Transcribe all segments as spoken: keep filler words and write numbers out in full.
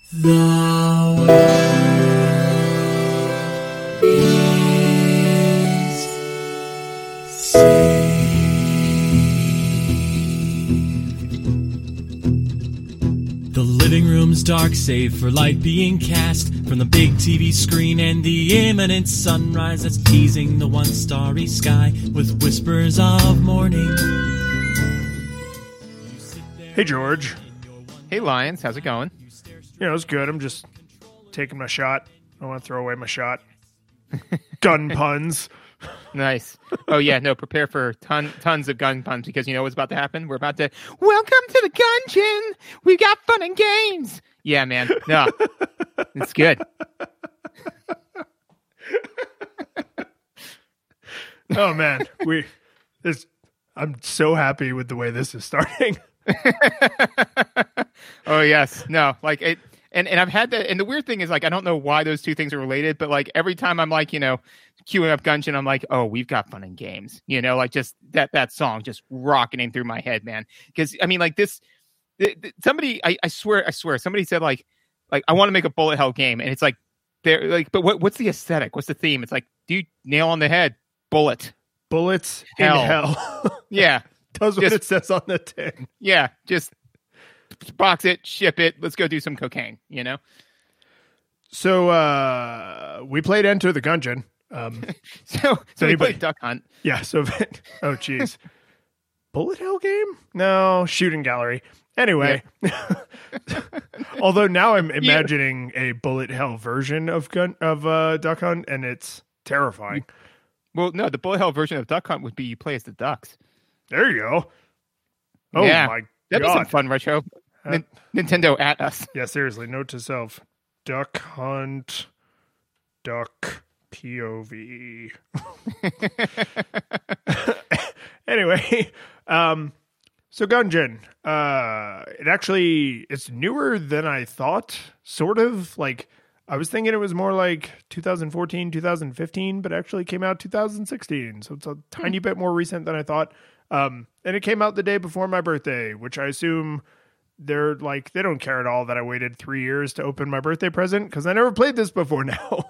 The world is saved. The living room's dark, save for light being cast from the big T V screen and the imminent sunrise that's teasing the one starry sky with whispers of morning. Hey, George. Hey, Lions. How's it going? You know, it's good. I'm just taking my shot. I want to throw away my shot. Gun puns. Nice. Oh, yeah. No, prepare for ton, tons of gun puns because you know what's about to happen? We're about to, welcome to the Gungeon. We got fun and games. Yeah, man. No, it's good. Oh, man. We. This. I'm so happy with the way this is starting. Oh, yes. No, like it. And and I've had that, and the weird thing is, like, I don't know why those two things are related, but like every time I'm like, you know, queuing up Gungeon, I'm like, oh, we've got fun and games, you know, like just that that song just rocketing through my head, man. Because I mean, like this, th- th- somebody, I, I swear, I swear, somebody said like, like I want to make a bullet hell game, and it's like, they're like, but what what's the aesthetic? What's the theme? It's like, dude, nail on the head, bullet, bullets hell. in hell. Yeah, does what just, it says on the tin. Yeah, just. Box it, ship it, let's go do some cocaine, you know? So uh, we played Enter the Gungeon. Um, so so we anybody, played Duck Hunt. Yeah, so, oh, geez. Bullet hell game? No, shooting gallery. Anyway, yeah. Although now I'm imagining yeah. a bullet hell version of gun of uh, Duck Hunt, and it's terrifying. Well, no, the bullet hell version of Duck Hunt would be you play as the ducks. There you go. Oh, yeah. my That'd God. be some fun retro. Uh, N- Nintendo at us. Yeah, seriously. Note to self: Duck Hunt, Duck P O V. Anyway, um, so Gungeon. Uh, it actually it's newer than I thought. Sort of like I was thinking it was more like twenty fourteen, twenty fifteen, but actually came out twenty sixteen. So it's a tiny hmm. bit more recent than I thought. Um, and it came out the day before my birthday, which I assume. They're like, they don't care at all that I waited three years to open my birthday present because I never played this before now.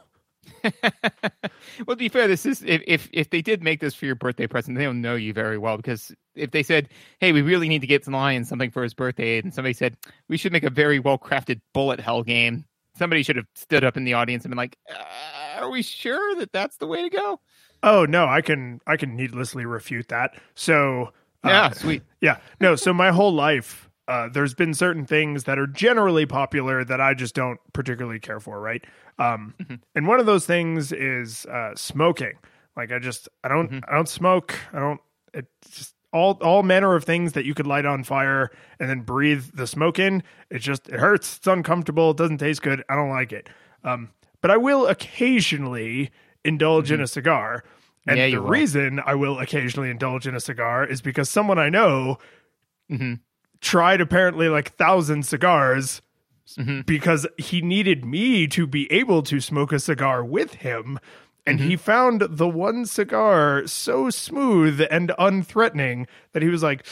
Well, to be fair, this is if, if if they did make this for your birthday present, they don't know you very well because if they said, hey, we really need to get Lion something for his birthday, and somebody said, we should make a very well-crafted bullet hell game, somebody should have stood up in the audience and been like, uh, are we sure that that's the way to go? Oh, no, I can I can needlessly refute that. So, uh, yeah, sweet. Yeah, no, so my whole life, Uh, there's been certain things that are generally popular that I just don't particularly care for, right? Um, mm-hmm. And one of those things is uh, smoking. Like I just, I don't, mm-hmm. I don't smoke. I don't. It's just all, all manner of things that you could light on fire and then breathe the smoke in. It just, it hurts. It's uncomfortable. It doesn't taste good. I don't like it. Um, but I will occasionally indulge mm-hmm. in a cigar. And yeah, the will. reason I will occasionally indulge in a cigar is because someone I know. Mm-hmm. tried apparently like thousand cigars mm-hmm. because he needed me to be able to smoke a cigar with him. And mm-hmm. he found the one cigar so smooth and unthreatening that he was like,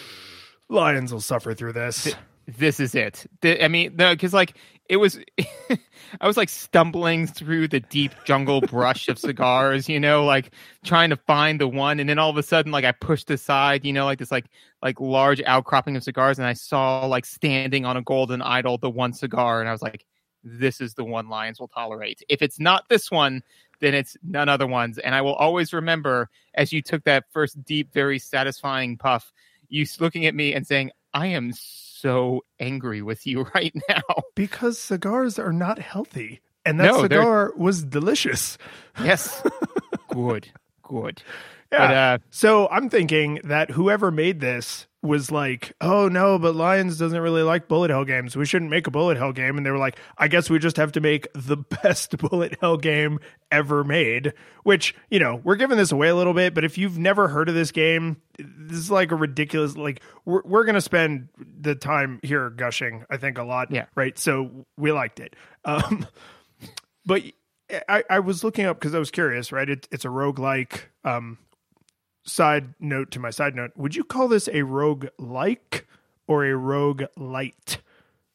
Lions will suffer through this. This is it. I mean, no, because like it was, I was like stumbling through the deep jungle brush of cigars, you know, like trying to find the one. And then all of a sudden, like I pushed aside, you know, like this like like large outcropping of cigars. And I saw like standing on a golden idol, the one cigar. And I was like, this is the one Lions will tolerate. If it's not this one, then it's none other ones. And I will always remember as you took that first deep, very satisfying puff, you looking at me and saying, I am so angry with you right now. Because cigars are not healthy. And that no, cigar was delicious. Yes. Good. Good. Yeah. But, uh, so I'm thinking that whoever made this was like, oh no, but Lions doesn't really like bullet hell games. We shouldn't make a bullet hell game. And they were like, I guess we just have to make the best bullet hell game ever made, which, you know, we're giving this away a little bit, but if you've never heard of this game, this is like a ridiculous, like we're, we're going to spend the time here gushing, I think a lot. Yeah. Right. So we liked it. Um, but I, I was looking up cause I was curious, right? It, it's a roguelike, um, side note to my side note, would you call this a rogue like or a rogue light?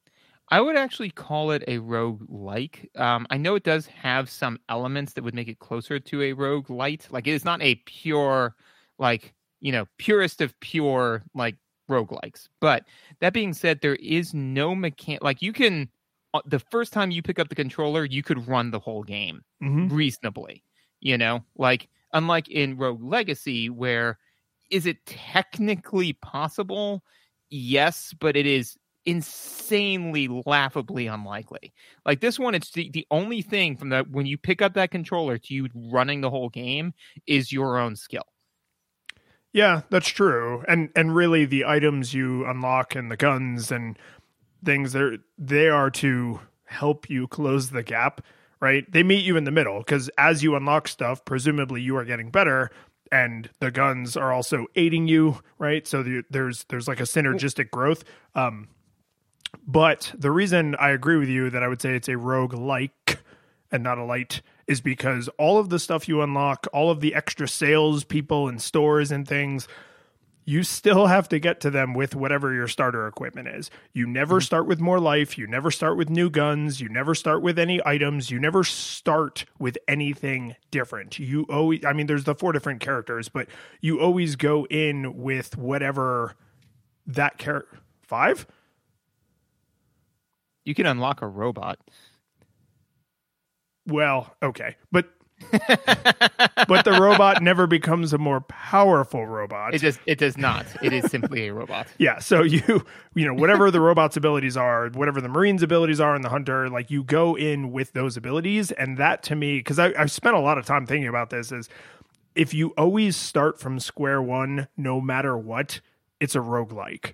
I would actually call it a roguelike. Um, I know it does have some elements that would make it closer to a roguelite. Like it is not a pure, like, you know, purest of pure, like, roguelikes. But that being said, there is no mechanic. Like you can, the first time you pick up the controller, you could run the whole game Mm-hmm. reasonably, you know, like unlike in Rogue Legacy, where is it technically possible? Yes, but it is insanely laughably unlikely. Like this one, it's the, the only thing from that when you pick up that controller to you running the whole game is your own skill. Yeah, that's true. And and really the items you unlock and the guns and things they're they are to help you close the gap, right? They meet you in the middle because as you unlock stuff, presumably you are getting better. And the guns are also aiding you, right? So the, there's there's like a synergistic growth. Um, but the reason I agree with you that I would say it's a rogue-like and not a light is because all of the stuff you unlock, all of the extra sales people and stores and things, you still have to get to them with whatever your starter equipment is. You never mm-hmm. start with more life. You never start with new guns. You never start with any items. You never start with anything different. You always, I mean, there's the four different characters, but you always go in with whatever that character. Five? You can unlock a robot. Well, okay. But but the robot never becomes a more powerful robot. It just it does not. It is simply a robot. Yeah, so you you know whatever the robot's abilities are, whatever the Marine's abilities are, and the Hunter, like you go in with those abilities, and that to me, because I've spent a lot of time thinking about this, is if you always start from square one, no matter what, it's a roguelike.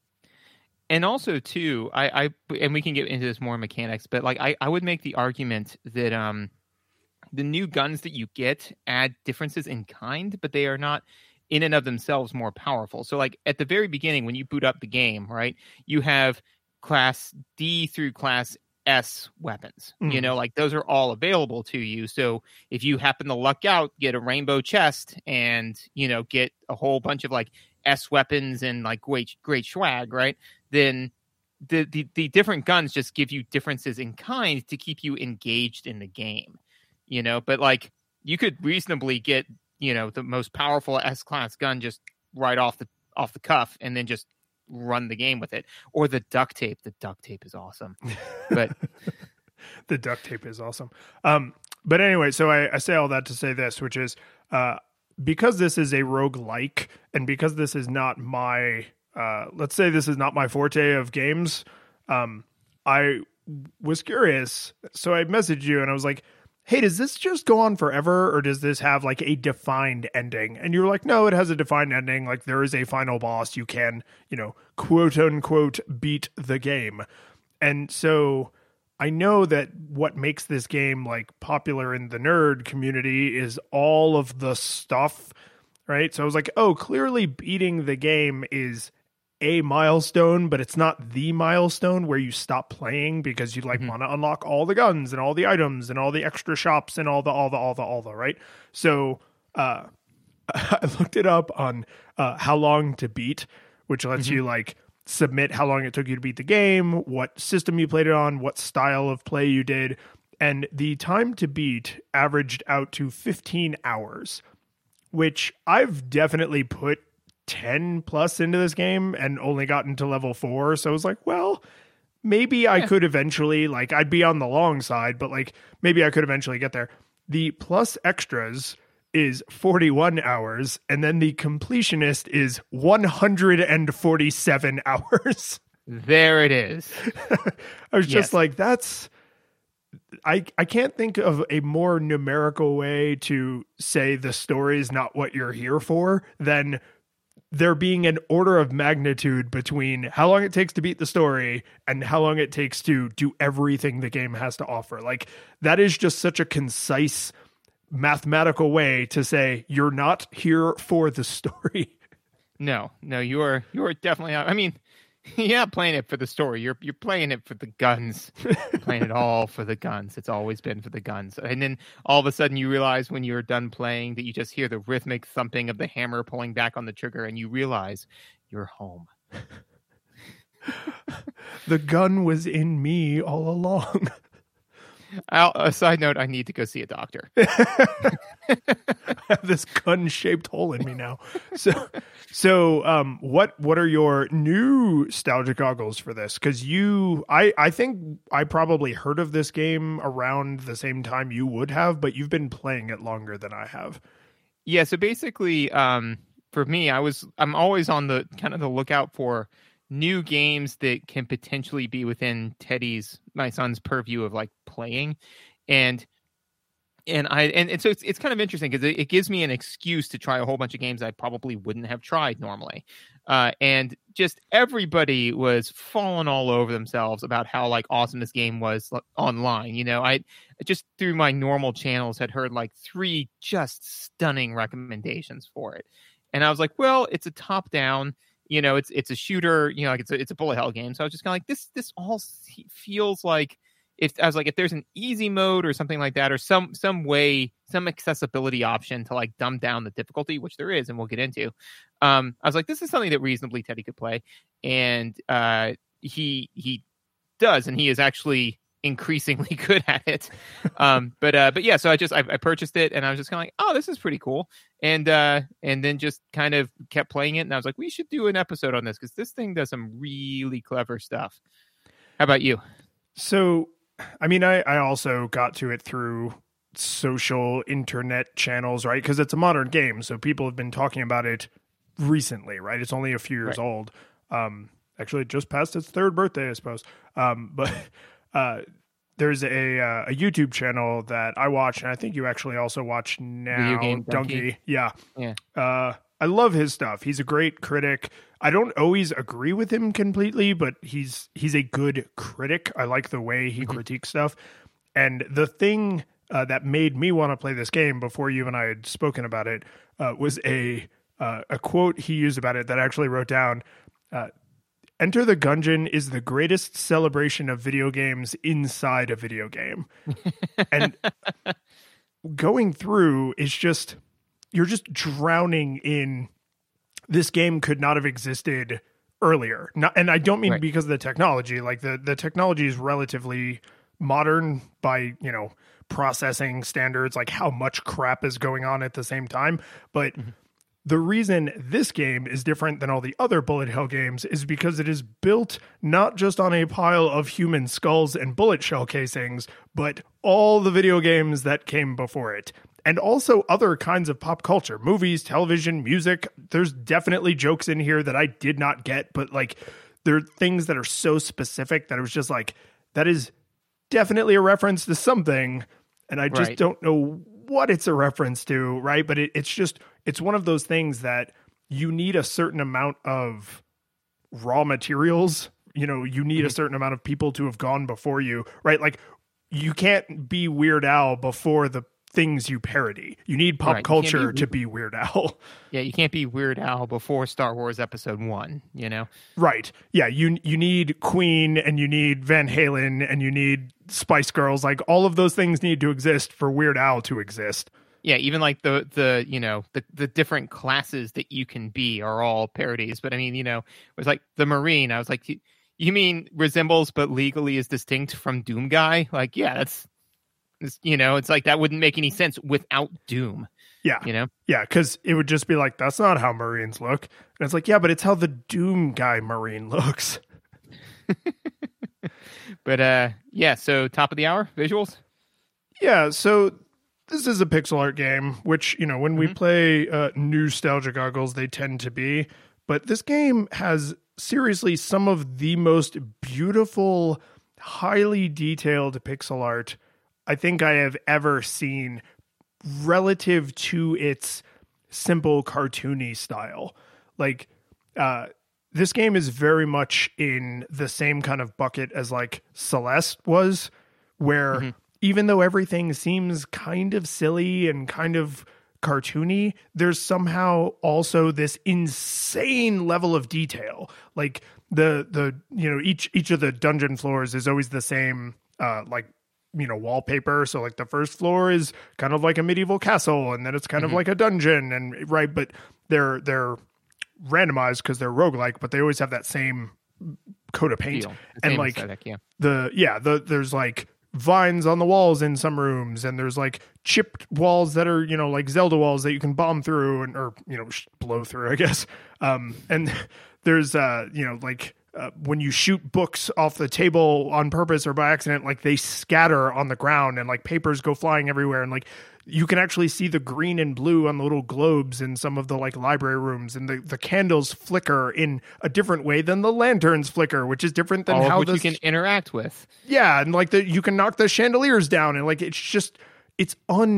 And also too, I, I and we can get into this more mechanics, but like I, I would make the argument that um. the new guns that you get add differences in kind, but they are not in and of themselves more powerful. So like at the very beginning, when you boot up the game, right, you have class D through class S weapons, mm. you know, like those are all available to you. So if you happen to luck out, get a rainbow chest and, you know, get a whole bunch of like S weapons and like great, great swag, right? Then the, the, the different guns just give you differences in kind to keep you engaged in the game. You know, but like you could reasonably get, you know, the most powerful S-class gun just right off the off the cuff and then just run the game with it. Or the duct tape. The duct tape is awesome. But the duct tape is awesome. Um, but anyway, so I, I say all that to say this, which is uh, because this is a roguelike and because this is not my, uh, let's say this is not my forte of games, um, I was curious. So I messaged you and I was like, hey, does this just go on forever or does this have like a defined ending? And you're like, no, it has a defined ending. Like there is a final boss. You can, you know, quote unquote, beat the game. And so I know that what makes this game like popular in the nerd community is all of the stuff, right? So I was like, oh, clearly beating the game is a milestone, but it's not the milestone where you stop playing because you like mm-hmm. want to unlock all the guns and all the items and all the extra shops and all the all the all the all the right. So uh I looked it up on uh how long to beat, which lets mm-hmm. you like submit how long it took you to beat the game, what system you played it on, what style of play you did, and the time to beat averaged out to fifteen hours, which I've definitely put ten plus into this game and only gotten to level four. So I was like, well, maybe yeah. I could eventually, like, I'd be on the long side, but like, maybe I could eventually get there. The plus extras is forty-one hours. And then the completionist is one hundred forty-seven hours. There it is. I was yes. just like, that's, I, I can't think of a more numerical way to say the story is not what you're here for than there being an order of magnitude between how long it takes to beat the story and how long it takes to do everything the game has to offer. Like that is just such a concise mathematical way to say you're not here for the story. No, no, you are, you are definitely not. I mean, you're not playing it for the story. You're, you're playing it for the guns, you're playing it all for the guns. It's always been for the guns. And then all of a sudden you realize when you're done playing that you just hear the rhythmic thumping of the hammer pulling back on the trigger and you realize you're home. The gun was in me all along. I'll, a side note, I need to go see a doctor. I have this gun-shaped hole in me now. So, so um, what what are your new nostalgia goggles for this? Because you, I, I think I probably heard of this game around the same time you would have, but you've been playing it longer than I have. Yeah, so basically, um, for me, I was I'm always on the kind of the lookout for new games that can potentially be within Teddy's, my son's purview of like playing. And and I and, and so it's it's kind of interesting because it, it gives me an excuse to try a whole bunch of games I probably wouldn't have tried normally. Uh, and just everybody was falling all over themselves about how like awesome this game was online. You know, I just through my normal channels had heard like three just stunning recommendations for it. And I was like, well, it's a top down. You know, it's it's a shooter. You know, like it's a it's a bullet hell game. So I was just kind of like, this this all feels like if I was like, if there's an easy mode or something like that, or some some way, some accessibility option to like dumb down the difficulty, which there is, and we'll get into. Um, I was like, this is something that reasonably Teddy could play, and uh, he he does, and he is actually increasingly good at it. Um, but uh, but yeah, so I just I, I purchased it, and I was just kind of like, oh, this is pretty cool, and uh, and then just kind of kept playing it, and I was like, we should do an episode on this because this thing does some really clever stuff. How about you? So, I mean, I, I also got to it through social internet channels, right? Because it's a modern game, so people have been talking about it recently, right? It's only a few years Right. old. Um, actually, it just passed its third birthday, I suppose. Um, but uh, there's a uh, a YouTube channel that I watch, and I think you actually also watch now. Video Game Donkey. Donkey. Yeah. Yeah. Uh, I love his stuff. He's a great critic. I don't always agree with him completely, but he's he's a good critic. I like the way he critiques stuff. And the thing uh, that made me want to play this game before you and I had spoken about it uh, was a uh, a quote he used about it that I actually wrote down. Uh, Enter the Gungeon is the greatest celebration of video games inside a video game. And going through is just, you're just drowning in, this game could not have existed earlier. Not, and I don't mean Right. because of the technology. Like the, the technology is relatively modern by, you know, processing standards, like how much crap is going on at the same time. But mm-hmm. the reason this game is different than all the other bullet hell games is because it is built not just on a pile of human skulls and bullet shell casings, but all the video games that came before it. And also other kinds of pop culture, movies, television, music. There's definitely jokes in here that I did not get, but like there are things that are so specific that it was just like, that is definitely a reference to something. And I just Right. don't know what it's a reference to, right? But it, it's just, it's one of those things that you need a certain amount of raw materials. You know, you need mm-hmm. a certain amount of people to have gone before you, right? Like you can't be Weird Al before the things you parody. You need pop Right. culture be, to be Weird Al. Yeah, you can't be Weird Al before Star Wars Episode One. You know, right? Yeah, you you need Queen and you need Van Halen and you need Spice Girls. Like all of those things need to exist for Weird Al to exist. Yeah, even like the the you know the the different classes that you can be are all parodies. But I mean, you know, it was like the Marine. I was like, you, you mean resembles but legally is distinct from Doom Guy? Like, yeah, that's. It's, you know, it's like that wouldn't make any sense without Doom. Yeah. You know? Yeah, because it would just be like, that's not how Marines look. And it's like, yeah, but it's how the Doom Guy Marine looks. But uh, yeah, so top of the hour, visuals? Yeah, so this is a pixel art game, which, you know, when mm-hmm. we play uh, nostalgia goggles, they tend to be. But this game has seriously some of the most beautiful, highly detailed pixel art I think I have ever seen relative to its simple cartoony style. Like, uh, this game is very much in the same kind of bucket as like Celeste was, where mm-hmm. even though everything seems kind of silly and kind of cartoony, there's somehow also this insane level of detail. Like the, the, you know, each, each of the dungeon floors is always the same, uh, like, you know, wallpaper. So like the first floor is kind of like a medieval castle, and then it's kind mm-hmm. of like a dungeon, and right, but they're they're randomized because they're roguelike, but they always have that same coat of paint. Feel. The And same like aesthetic, yeah. the yeah, the there's like vines on the walls in some rooms, and there's like chipped walls that are, you know, like Zelda walls that you can bomb through and or you know, sh- blow through, I guess. Um and there's uh, you know, like Uh, when you shoot books off the table on purpose or by accident, like they scatter on the ground and like papers go flying everywhere. And like you can actually see the green and blue on the little globes in some of the like library rooms, and the, the candles flicker in a different way than the lanterns flicker, which is different than All how of which the you can interact with. yeah. And like the, you can knock the chandeliers down, and like, it's just, it's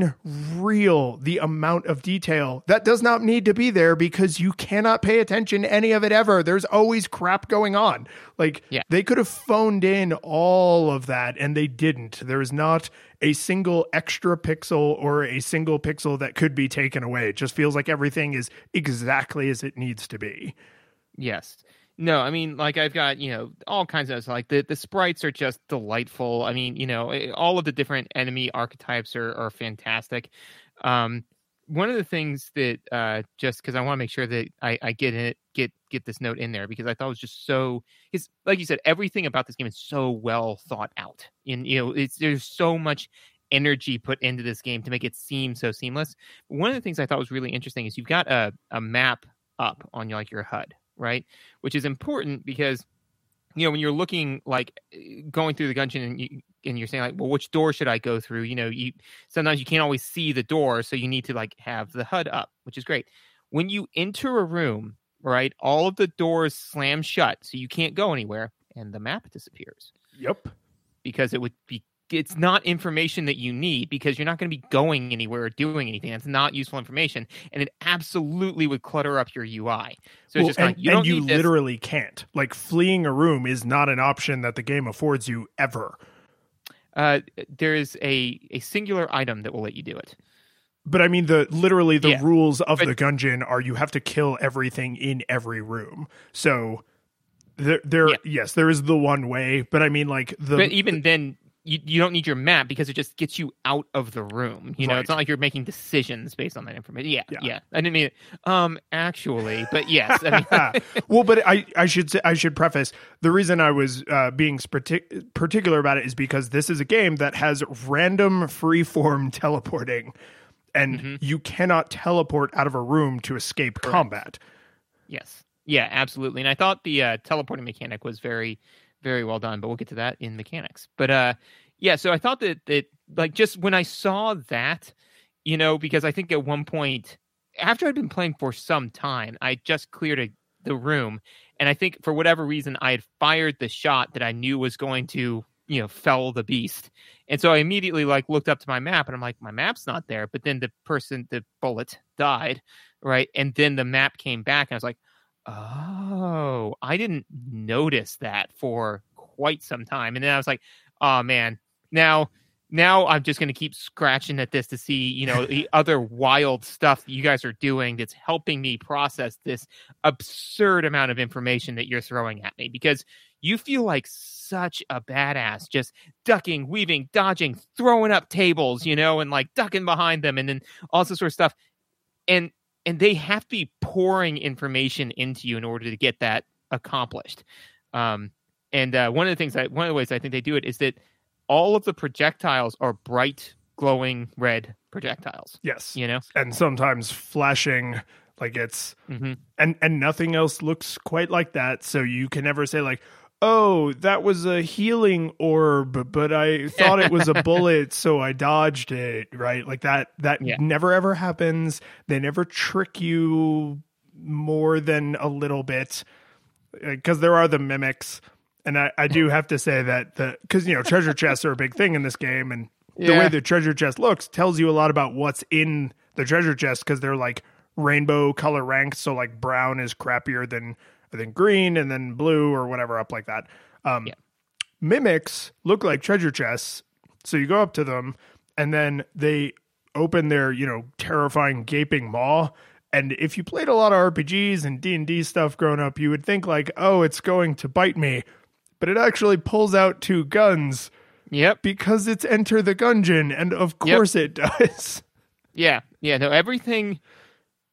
unreal the amount of detail that does not need to be there because you cannot pay attention to any of it ever. There's always crap going on. Like Yeah. they could have phoned in all of that and they didn't. There is not a single extra pixel or a single pixel that could be taken away. It just feels like everything is exactly as it needs to be. Yes. No, I mean, like I've got, you know, all kinds of, like the, the sprites are just delightful. I mean, you know, all of the different enemy archetypes are, are fantastic. Um, one of the things that uh, just because I want to make sure that I, I get it, get get this note in there, because I thought it was just so, it's like you said, everything about this game is so well thought out. And, you know, it's there's so much energy put into this game to make it seem so seamless. One of the things I thought was really interesting is you've got a, a map up on your, like your H U D. Right, which is important because, you know, when you're looking like going through the dungeon and, you, and you're saying like, well, which door should I go through? You know, you sometimes you can't always see the door, so you need to like have the H U D up, which is great. When you enter a room, right, all of the doors slam shut, so you can't go anywhere, and the map disappears. Yep. Because it would be. It's not information that you need because you're not going to be going anywhere or doing anything. That's not useful information, and it absolutely would clutter up your U I. So Well, it's just kind and of, you and don't you need this. literally can't. Like fleeing a room is not an option that the game affords you ever. Uh, there is a, a singular item that will let you do it. But I mean, the literally the Yeah, rules of but- the dungeon are you have to kill everything in every room. So there, there, Yeah. yes, there is the one way. But I mean, like the But even then, you, you don't need your map because it just gets you out of the room. You know, Right. it's not like you're making decisions based on that information. Yeah, Yeah. yeah. I didn't mean it. Um, actually, but yes. I mean, well, but I, I should say, I should preface the reason I was uh, being partic- particular about it is because this is a game that has random freeform teleporting, and Mm-hmm. you cannot teleport out of a room to escape combat. yes. Yeah, absolutely. And I thought the uh, teleporting mechanic was very, very well done, but we'll get to that in mechanics. But uh, yeah, so I thought that, that like just when I saw that, you know, because I think at one point after I'd been playing for some time, I just cleared a, the room. And I think for whatever reason, I had fired the shot that I knew was going to, you know, fell the beast. And so I immediately like looked up to my map and I'm like, my map's not there. But then the person, the bullet died. Right. And then the map came back and I was like, oh, I didn't notice that for quite some time. And then I was like, oh man, now, now I'm just going to keep scratching at this to see, you know, the other wild stuff that you guys are doing that's helping me process this absurd amount of information that you're throwing at me, because you feel like such a badass, just ducking, weaving, dodging, throwing up tables, you know, and like ducking behind them and then all this sort of stuff. And, and they have to be pouring information into you in order to get that accomplished. Um, and uh, one of the things that one of the ways I think they do it is that all of the projectiles are bright, glowing red projectiles. Yes. You know, And sometimes flashing like it's mm-hmm. and and nothing else looks quite like that, so you can never say like, oh, that was a healing orb, but I thought it was a bullet, so I dodged it, right? Like that that Yeah. never ever happens. They never trick you more than a little bit, because there are the mimics. And I, I do have to say that the because you know treasure chests are a big thing in this game, and the Yeah. way the treasure chest looks tells you a lot about what's in the treasure chest, because they're like rainbow color ranked. So like brown is crappier than I think green, and then blue or whatever up like that. Um, Yeah. Mimics look like treasure chests, so you go up to them, and then they open their you know terrifying gaping maw. And if you played a lot of R P Gs and D and D stuff growing up, you would think like, oh, it's going to bite me. But it actually pulls out two guns Yep. because it's Enter the Gungeon, and of course it does. Yeah. Yeah. No, everything.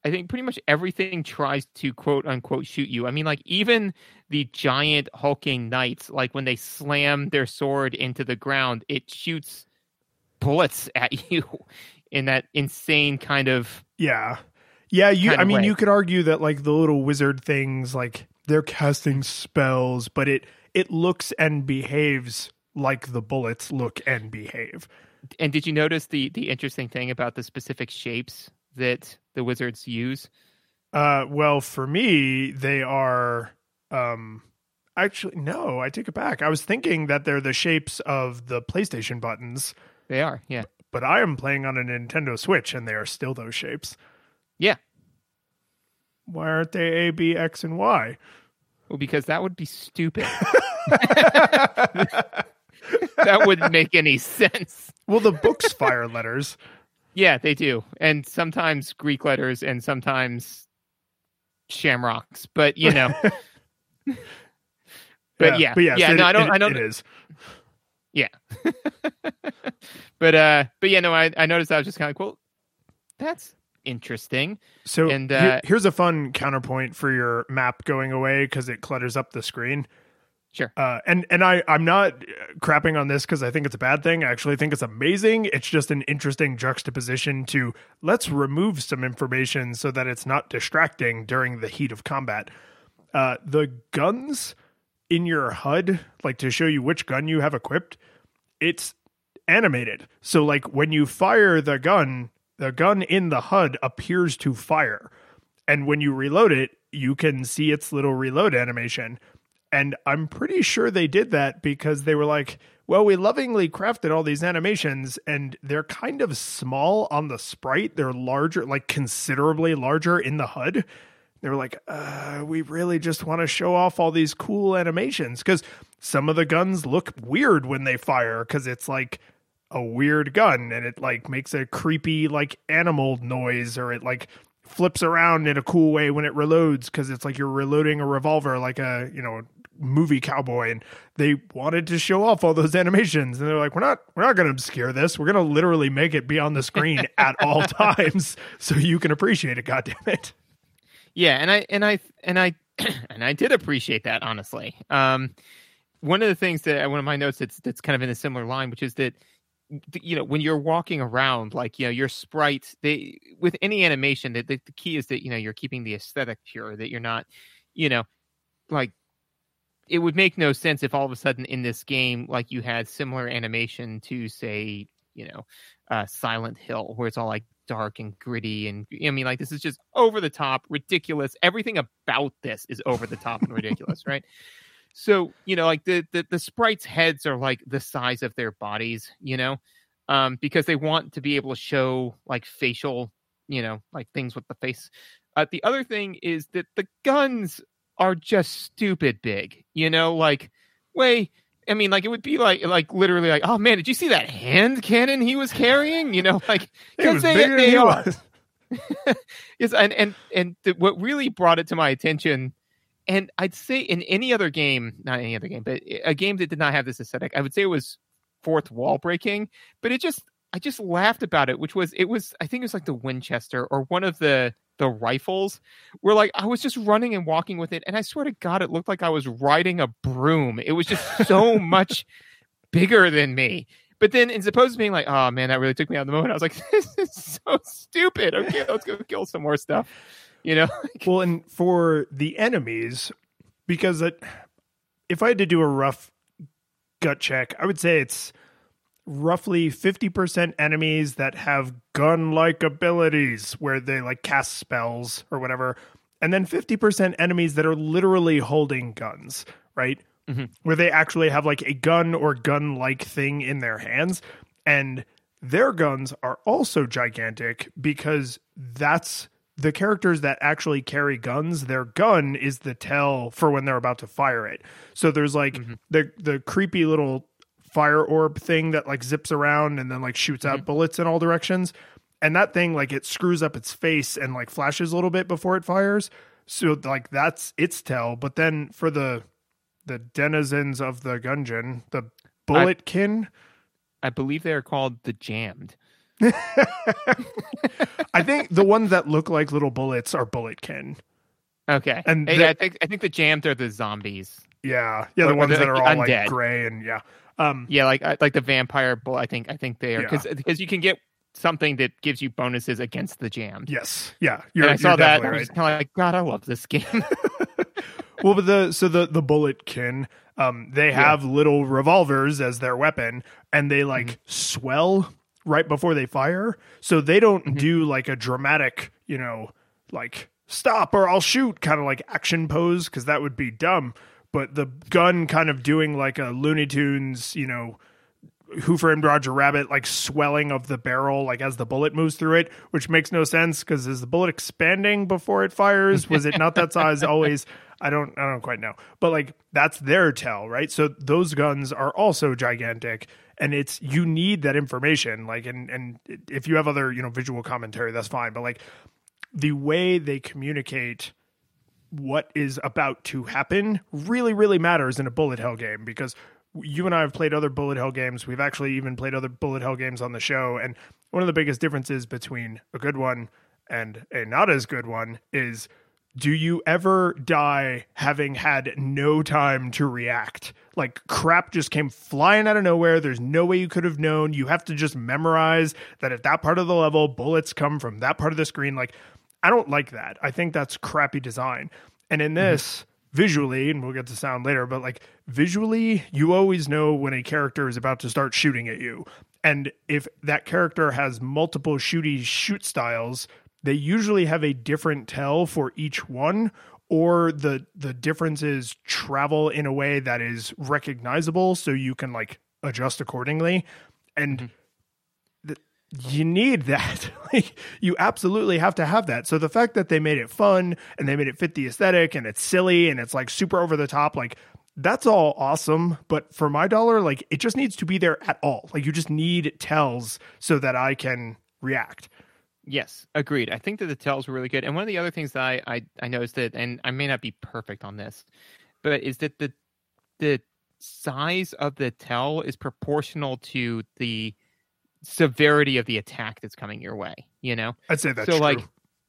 I think pretty much everything tries to quote unquote shoot you. I mean, like even the giant hulking knights, like when they slam their sword into the ground, it shoots bullets at you in that insane kind of yeah, yeah. You, kind I of mean, way. you could argue that like the little wizard things, like they're casting spells, but it it looks and behaves like the bullets look and behave. And did you notice the the interesting thing about the specific shapes that the wizards use? Uh, well, for me, they are. Um, actually, no, I take it back. I was thinking that they're the shapes of the PlayStation buttons, They are, yeah, but I am playing on a Nintendo Switch, and they are still those shapes. yeah. Why aren't they A, B, X, and Y? Well, because that would be stupid. That wouldn't make any sense. Well, the books fire letters. Yeah, they do, and sometimes Greek letters, and sometimes shamrocks. But you know, but yeah, but yes, yeah. it, No, I don't. It, I don't. It is. Yeah, but uh, but yeah, no. I I noticed I was just kind of like, well, that's interesting. So And, here- uh, here's a fun counterpoint for your map going away because it clutters up the screen. Sure. Uh, and and I I'm not crapping on this because I think it's a bad thing. I actually think it's amazing. It's just an interesting juxtaposition to let's remove some information so that it's not distracting during the heat of combat. Uh, the guns in your H U D, like to show you which gun you have equipped, it's animated. So like when you fire the gun, the gun in the H U D appears to fire. And when you reload it, you can see its little reload animation. And I'm pretty sure they did that because they were like, well, we lovingly crafted all these animations and they're kind of small on the sprite. They're larger, like considerably larger in the H U D. They were like, uh, we really just want to show off all these cool animations because some of the guns look weird when they fire because it's like a weird gun and it like makes a creepy like animal noise, or it like flips around in a cool way when it reloads because it's like you're reloading a revolver like a, you know, movie cowboy. And they wanted to show off all those animations and they're like, we're not we're not going to obscure this. We're going to literally make it be on the screen at all times so you can appreciate it. God damn it. Yeah, and I and I and I and I did appreciate that, honestly. Um, one of the things that one of my notes that's that's kind of in a similar line, which is that, you know, when you're walking around, like, you know, your sprites, they with any animation, that the, the key is that, you know, you're keeping the aesthetic pure, that you're not, you know, like, it would make no sense if all of a sudden in this game, like, you had similar animation to, say, you know, uh, Silent Hill, where it's all like dark and gritty, and I mean, like, this is just over the top, ridiculous. Everything about this is over the top and ridiculous, right? So, you know, like the, the the sprites' heads are like the size of their bodies, you know, um, because they want to be able to show like facial, you know, like things with the face. Uh, the other thing is that the guns are just stupid big, you know, like way. I mean, like, it would be like, like literally like, oh man, did you see that hand cannon he was carrying? You know, like, It was they, bigger than they he are. was. Yes, and and and the, what really brought it to my attention, and I'd say in any other game, not any other game, but a game that did not have this aesthetic, I would say it was Fourth Wall Breaking. But it just, I just laughed about it, which was, it was, I think it was like the Winchester or one of the the rifles, where like I was just running and walking with it, and I swear to God, it looked like I was riding a broom. It was just so much bigger than me. But then, as opposed to being like, oh man, that really took me out of the moment, I was like, this is so stupid. Okay, let's go kill some more stuff. You know? Well, and for the enemies, because it, if I had to do a rough gut check, I would say it's roughly fifty percent enemies that have gun-like abilities where they like cast spells or whatever, and then fifty percent enemies that are literally holding guns, right? Mm-hmm. Where they actually have like a gun or gun-like thing in their hands, and their guns are also gigantic because that's the characters that actually carry guns. Their gun is the tell for when they're about to fire it. So there's like mm-hmm. the the creepy little fire orb thing that like zips around and then like shoots out mm-hmm. bullets in all directions. And that thing, like, it screws up its face and like flashes a little bit before it fires. So like that's its tell. But then for the the denizens of the gungeon, the bulletkin, I, I believe they are called the Jammed. I think the ones that look like little bullets are bulletkin. Okay. And Hey, the- I think I think the jams are the zombies. Yeah, yeah, Or- the or ones the- that are like, all the undead. like gray and yeah. Um, Yeah, like I- like the vampire bull. I think I think they are Yeah. because because you can get something that gives you bonuses against the jams. yes, yeah, you're, And I saw you're that. definitely I right. was kind of like, God, I love this game. Well, but the so the the bulletkin, um, they have little revolvers as their weapon, and they like Mm-hmm. swell right before they fire, so they don't Mm-hmm. do like a dramatic, you know, like stop or I'll shoot kind of like action pose because that would be dumb. But the gun kind of doing like a Looney Tunes, you know, Who Framed Roger Rabbit, like swelling of the barrel, like as the bullet moves through it, which makes no sense because is the bullet expanding before it fires? Was it not that size always? I don't, I don't quite know. But like that's their tell, right? So those guns are also gigantic, and it's you need that information. Like, and and if you have other, you know, visual commentary, that's fine. But like the way they communicate what is about to happen really, really matters in a bullet hell game because you and I have played other bullet hell games. We've actually even played other bullet hell games on the show. And one of the biggest differences between a good one and a not as good one is, do you ever die having had no time to react? Like crap just came flying out of nowhere. There's no way you could have known. You have to just memorize that at that part of the level, bullets come from that part of the screen. Like, I don't like that. I think that's crappy design. And in this, visually, and we'll get to sound later, but like visually, you always know when a character is about to start shooting at you. And if that character has multiple shooty shoot styles, they usually have a different tell for each one, or the the differences travel in a way that is recognizable so you can like adjust accordingly. And Mm-hmm. you need that. Like, you absolutely have to have that. So the fact that they made it fun and they made it fit the aesthetic and it's silly and it's like super over the top, like that's all awesome. But for my dollar, like it just needs to be there at all. Like you just need tells so that I can react. Yes, agreed. I think that the tells were really good. And one of the other things that I, I, I noticed that, and I may not be perfect on this, but is that the the size of the tell is proportional to the severity of the attack that's coming your way, you know? I'd say that's so true. like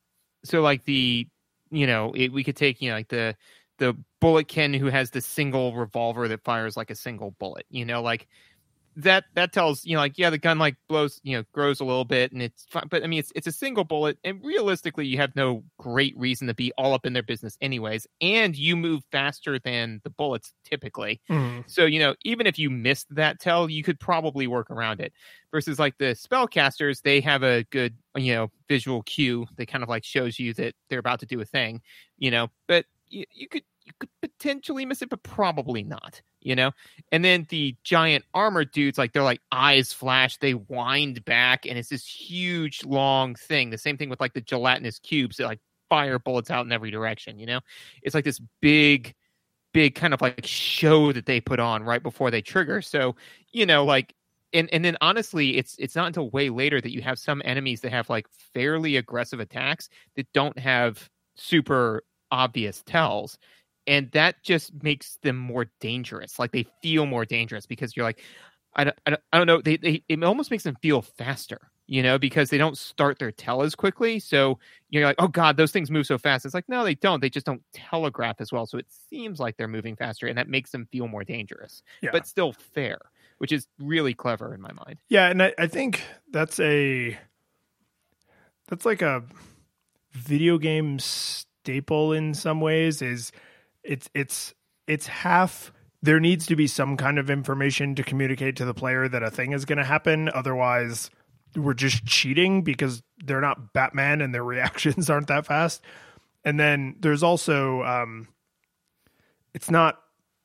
so like the you know, it, we could take, you know, like the the bulletkin who has the single revolver that fires like a single bullet, you know, like that that tells, you know, like, yeah, the gun like blows, you know, grows a little bit and it's fine, but I mean it's it's a single bullet and realistically you have no great reason to be all up in their business anyways, and you move faster than the bullets typically. Mm. So, you know, even if you missed that tell, you could probably work around it. Versus like the spellcasters, they have a good, you know, visual cue that kind of like shows you that they're about to do a thing, you know, but you, you could you could potentially miss it, but probably not, you know? And then the giant armored dudes, like their like eyes flash, they wind back, and it's this huge long thing. The same thing with like the gelatinous cubes that like fire bullets out in every direction, you know? It's like this big, big kind of like show that they put on right before they trigger. So, you know, like and and then honestly, it's it's not until way later that you have some enemies that have like fairly aggressive attacks that don't have super obvious tells. And that just makes them more dangerous. Like they feel more dangerous because you're like, I don't, I don't, I don't know. They, they, it almost makes them feel faster, you know, because they don't start their tell as quickly. So you're like, oh God, those things move so fast. It's like, no, they don't. They just don't telegraph as well. So it seems like they're moving faster, and that makes them feel more dangerous, Yeah. but still fair, which is really clever in my mind. Yeah, and I, I think that's a that's like a video game staple in some ways. Is it's it's it's half there needs to be some kind of information to communicate to the player that a thing is going to happen. Otherwise, we're just cheating because they're not Batman and their reactions aren't that fast. And then there's also um, it's not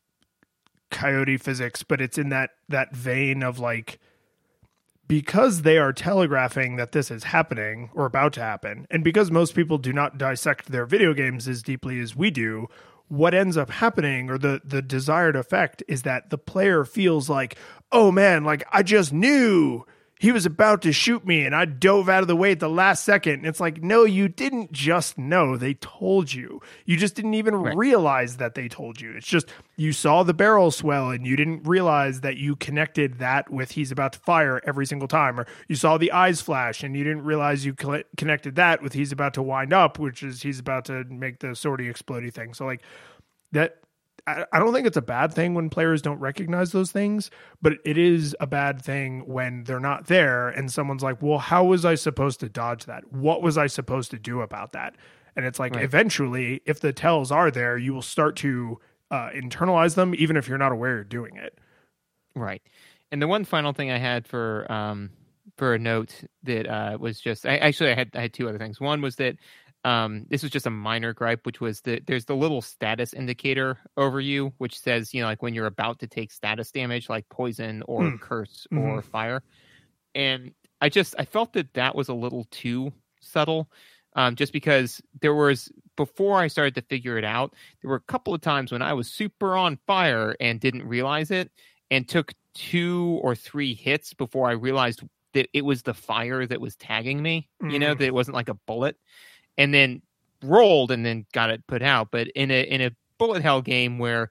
coyote physics, but it's in that that vein of like, because they are telegraphing that this is happening or about to happen, and because most people do not dissect their video games as deeply as we do, what ends up happening, or the the desired effect, is that the player feels like, oh man, like I just knew he was about to shoot me and I dove out of the way at the last second. And it's like, no, you didn't just know. They told you. You just didn't even right. realize that they told you. It's just you saw the barrel swell and you didn't realize that you connected that with he's about to fire every single time. Or you saw the eyes flash and you didn't realize you cl- connected that with he's about to wind up, which is he's about to make the swordy explodey thing. So like that, I, I don't think it's a bad thing when players don't recognize those things, but it is a bad thing when they're not there and someone's like, well, how was I supposed to dodge that? What was I supposed to do about that? And it's like, right. eventually, if the tells are there, you will start to uh, internalize them, even if you're not aware you're doing it. Right. And the one final thing I had for um, for a note that uh, was just, I, actually, I had I had two other things. One was that Um, this was just a minor gripe, which was that there's the little status indicator over you, which says, you know, like when you're about to take status damage, like poison or mm. curse mm-hmm. or fire. And I just, I felt that that was a little too subtle, um, just because there was, before I started to figure it out, there were a couple of times when I was super on fire and didn't realize it and took two or three hits before I realized that it was the fire that was tagging me, mm. you know, that it wasn't like a bullet. And then rolled and then got it put out. But in a in a bullet hell game where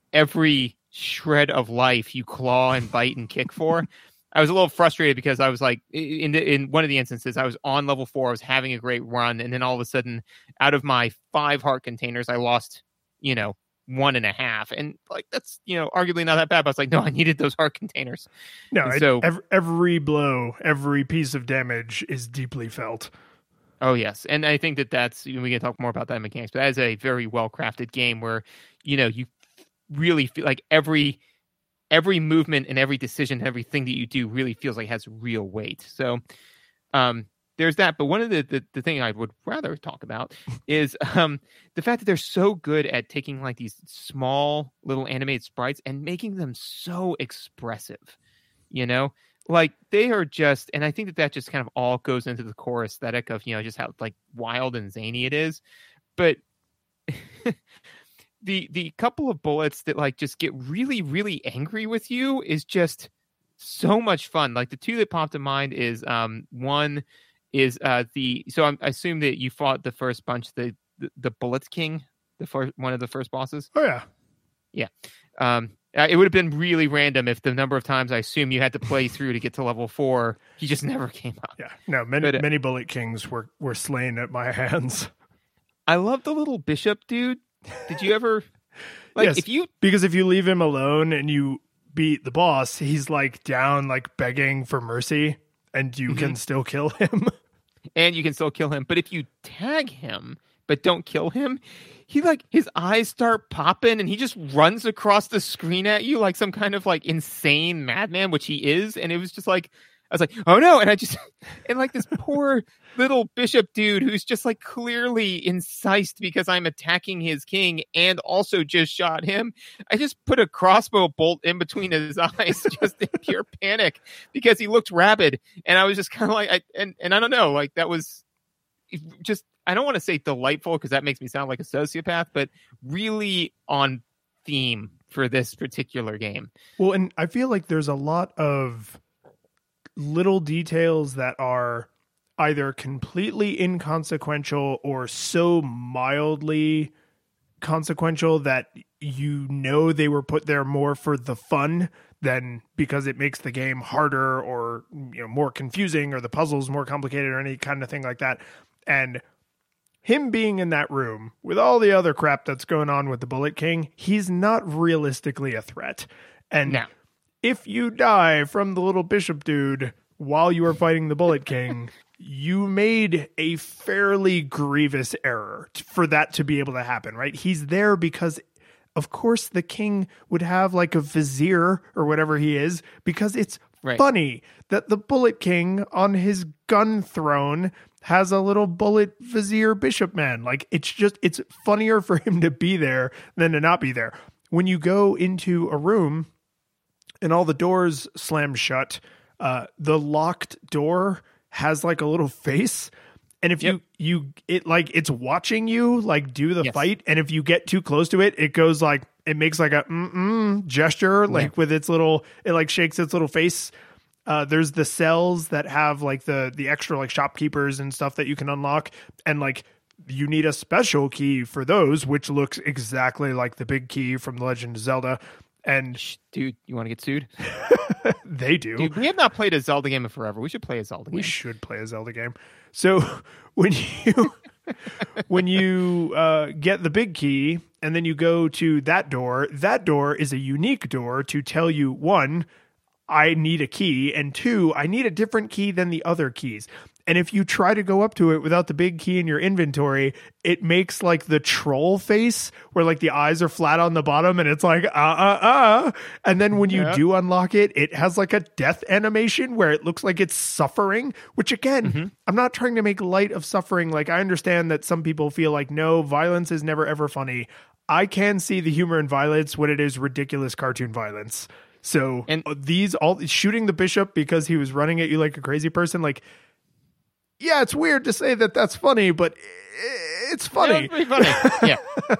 every shred of life you claw and bite and kick for, I was a little frustrated because I was like, in the, in one of the instances, I was on level four, I was having a great run, and then all of a sudden, out of my five heart containers, I lost, you know, one and a half, and like that's you know arguably not that bad. But I was like, no, I needed those heart containers. No, it, so every, every blow, every piece of damage is deeply felt. Oh, yes. And I think that that's, we can talk more about that in mechanics, but that is a very well-crafted game where, you know, you really feel like every every movement and every decision, everything that you do really feels like it has real weight. So um, there's that. But one of the, the, the thing I would rather talk about is um, the fact that they're so good at taking like these small little animated sprites and making them so expressive, you know? Like they are just, and I think that that just kind of all goes into the core aesthetic of, you know, just how like wild and zany it is. But the the couple of bullets that like just get really, really angry with you is just so much fun. Like the two that popped to mind is um one is uh the so I'm, I assume that you fought the first bunch, the the, the Bullets King, the first one of the first bosses. Oh yeah, yeah. Um, Uh, it would have been really random if the number of times I assume you had to play through to get to level four, he just never came up. Yeah, no, many but, uh, many Bullet Kings were, were slain at my hands. I love the little bishop dude. Did you ever like yes, if you because if you leave him alone and you beat the boss, he's like down, like begging for mercy, and you mm-hmm. can still kill him. And you can still kill him, but if you tag him but don't kill him, he like his eyes start popping and he just runs across the screen at you like some kind of like insane madman, which he is. And it was just like, I was like, oh no. And I just, and like this poor little bishop dude who's just like clearly incised because I'm attacking his king and also just shot him. I just put a crossbow bolt in between his eyes just in pure panic because he looked rabid. And I was just kind of like, I, and, and I don't know, like that was just, I don't want to say delightful because that makes me sound like a sociopath, but really on theme for this particular game. Well, and I feel like there's a lot of little details that are either completely inconsequential or so mildly consequential that you know they were put there more for the fun than because it makes the game harder or you know more confusing or the puzzles more complicated or any kind of thing like that. And him being in that room with all the other crap that's going on with the Bullet King, he's not realistically a threat. And no. if you die from the little bishop dude while you are fighting the Bullet King, you made a fairly grievous error for that to be able to happen, right? He's there because, of course, the king would have like a vizier or whatever he is, because it's right. funny that the Bullet King on his gun throne has a little bullet vizier bishop man. Like it's just, it's funnier for him to be there than to not be there. When you go into a room and all the doors slam shut, uh, the locked door has like a little face. And if yep. you, you, it like, it's watching you like do the yes. fight. And if you get too close to it, it goes like, it makes like a mm-mm gesture, like yeah. with its little, it like shakes its little face. Uh, there's the cells that have like the the extra like shopkeepers and stuff that you can unlock, and like you need a special key for those, which looks exactly like the big key from The Legend of Zelda. And Shh, dude, you want to get sued? they do. Dude, we have not played a Zelda game in forever. We should play a Zelda game. We should play a Zelda game. So when you when you uh, get the big key and then you go to that door, that door is a unique door to tell you, one, I need a key, and two, I need a different key than the other keys. And if you try to go up to it without the big key in your inventory, it makes like the troll face where like the eyes are flat on the bottom and it's like, uh, uh, uh. And then when you yeah. do unlock it, it has like a death animation where it looks like it's suffering, which again, mm-hmm. I'm not trying to make light of suffering. Like I understand that some people feel like, no, violence is never ever funny. I can see the humor in violence when it is ridiculous cartoon violence. So and these all shooting the bishop because he was running at you like a crazy person, like, yeah, it's weird to say that that's funny, but it's funny. Yeah, it's pretty funny. Yeah.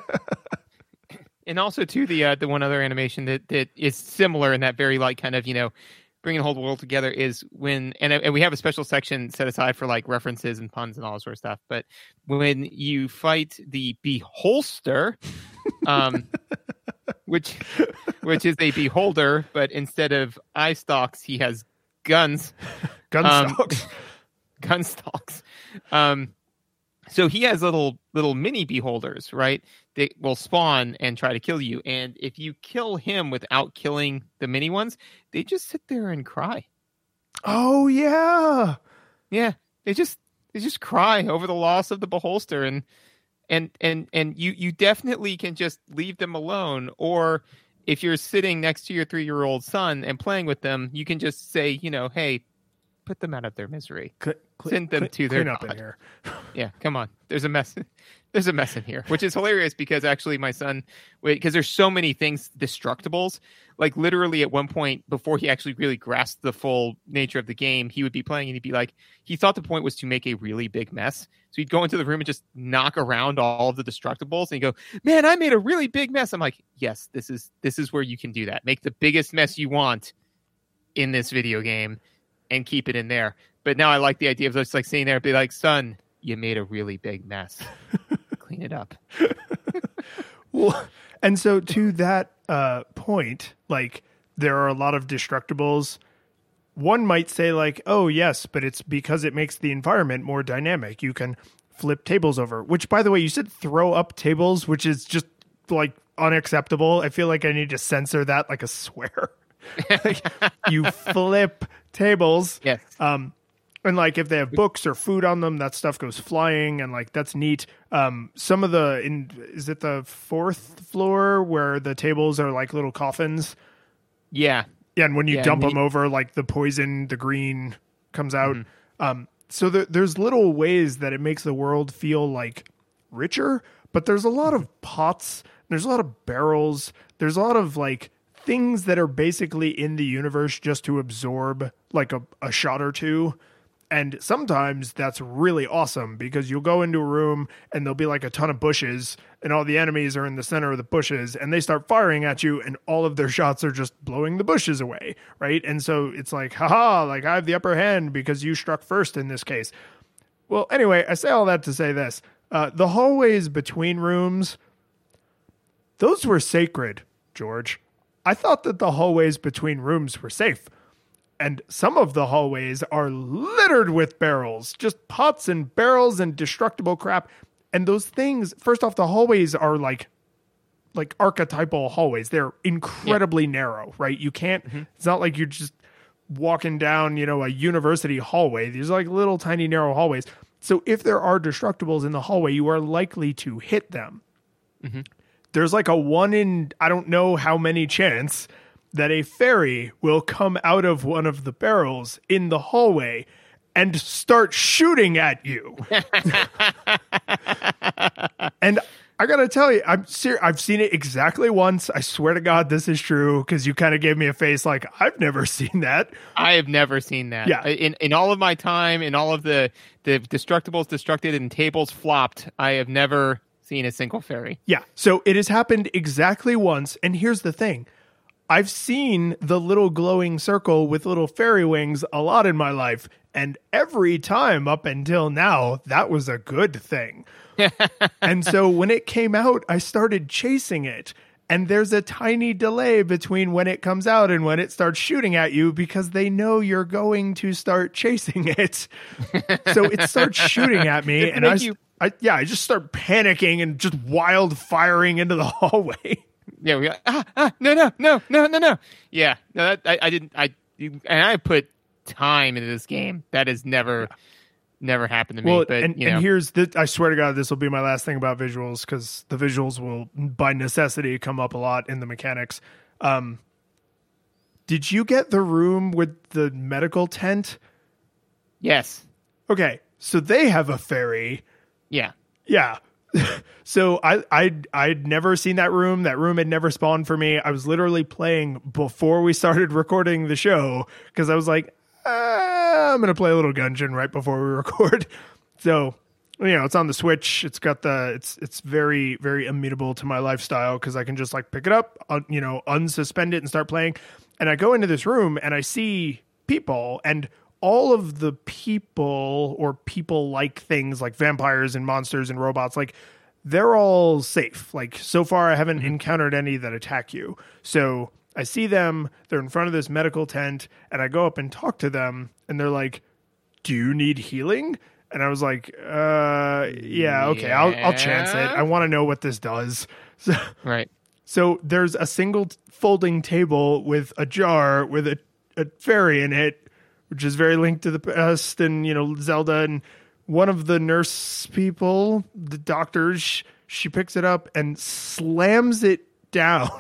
And also, too, the uh, the one other animation that, that is similar in that very, like, kind of, you know, bringing the whole world together is when, and, and we have a special section set aside for, like, references and puns and all that sort of stuff, but when you fight the Beholster, um, which which is a beholder, but instead of eye stalks, he has guns. Gun um, stalks. gun stalks. Um, so he has little little mini beholders, right? They will spawn and try to kill you. And if you kill him without killing the mini ones, they just sit there and cry. Oh yeah. Yeah. They just they just cry over the loss of the beholster, and and and and you you definitely can just leave them alone. Or if you're sitting next to your three-year-old son and playing with them, you can just say, you know, hey, put them out of their misery. Cl- Send them cl- to their clean up God. in here. Yeah, come on. There's a mess. There's a mess in here, which is hilarious because actually my son, because there's so many things, destructibles. Like literally at one point before he actually really grasped the full nature of the game, he would be playing and he'd be like, he thought the point was to make a really big mess. So he'd go into the room and just knock around all of the destructibles and he'd go, man, I made a really big mess. I'm like, yes, this is this is where you can do that. Make the biggest mess you want in this video game and keep it in there. But now I like the idea of just like sitting there and be like, son, you made a really big mess. Clean it up. Well, and so to that uh, point, like there are a lot of destructibles. One might say like, oh yes, but it's because it makes the environment more dynamic. You can flip tables over, which by the way, you said throw up tables, which is just like unacceptable. I feel like I need to censor that like a swear. Like, you flip tables. Yes. Um, and like if they have books or food on them, that stuff goes flying, and like that's neat. Um, some of the in is it the fourth floor where the tables are like little coffins? Yeah. Yeah, and when you yeah, dump they, them over, like the poison, the green comes out. Mm-hmm. Um, so there, there's little ways that it makes the world feel like richer, but there's a lot of pots. There's a lot of barrels. There's a lot of like things that are basically in the universe just to absorb like a, a shot or two. And sometimes that's really awesome because you'll go into a room and there'll be like a ton of bushes and all the enemies are in the center of the bushes and they start firing at you and all of their shots are just blowing the bushes away, right? And so it's like, haha, like I have the upper hand because you struck first in this case. Well, anyway, I say all that to say this. Uh, the hallways between rooms, those were sacred, George. I thought that the hallways between rooms were safe. And some of the hallways are littered with barrels, just pots and barrels and destructible crap. And those things, first off, the hallways are like, like archetypal hallways. They're incredibly yeah. narrow, right? You can't, mm-hmm. it's not like you're just walking down, you know, a university hallway. These are like little tiny narrow hallways. So if there are destructibles in the hallway, you are likely to hit them. Mm-hmm. There's like a one in, I don't know how many chance that a fairy will come out of one of the barrels in the hallway and start shooting at you. And I got to tell you, I'm ser- I've seen it exactly once. I swear to God, this is true because you kind of gave me a face like, I've never seen that. I have never seen that. Yeah. In in all of my time, in all of the, the destructibles destructed and tables flopped, I have never seen a single fairy. Yeah. So it has happened exactly once. And here's the thing. I've seen the little glowing circle with little fairy wings a lot in my life. And every time up until now, that was a good thing. And so when it came out, I started chasing it. And there's a tiny delay between when it comes out and when it starts shooting at you because they know you're going to start chasing it. So it starts shooting at me. and I, you- I, yeah, I just start panicking and just wild firing into the hallway. Yeah, we got, ah, ah, no, no, no, no, no, no. Yeah, no, that, I, I didn't, I, and I put time into this game. That has never, never happened to me. Well, but, and, you know. and here's the, I swear to God, this will be my last thing about visuals because the visuals will, by necessity, come up a lot in the mechanics. Um, did you get the room with the medical tent? Yes. Okay, so they have a fairy. Yeah. Yeah. So I I'd, I'd never seen that room. That room had never spawned for me. I was literally playing before we started recording the show because I was like, uh, I'm going to play a little Gungeon right before we record. So, you know, it's on the Switch. It's got the, it's it's very, very amenable to my lifestyle because I can just like pick it up, un, you know, unsuspend it and start playing. And I go into this room and I see people and all of the people or people-like things like vampires and monsters and robots, like they're all safe. Like so far, I haven't encountered any that attack you. So I see them, they're in front of this medical tent and I go up and talk to them and they're like, do you need healing? And I was like, uh, yeah, okay, yeah. I'll, I'll chance it. I want to know what this does. So, right. So there's a single folding table with a jar with a, a fairy in it, which is very linked to the past and, you know, Zelda. And one of the nurse people, the doctors, she picks it up and slams it down.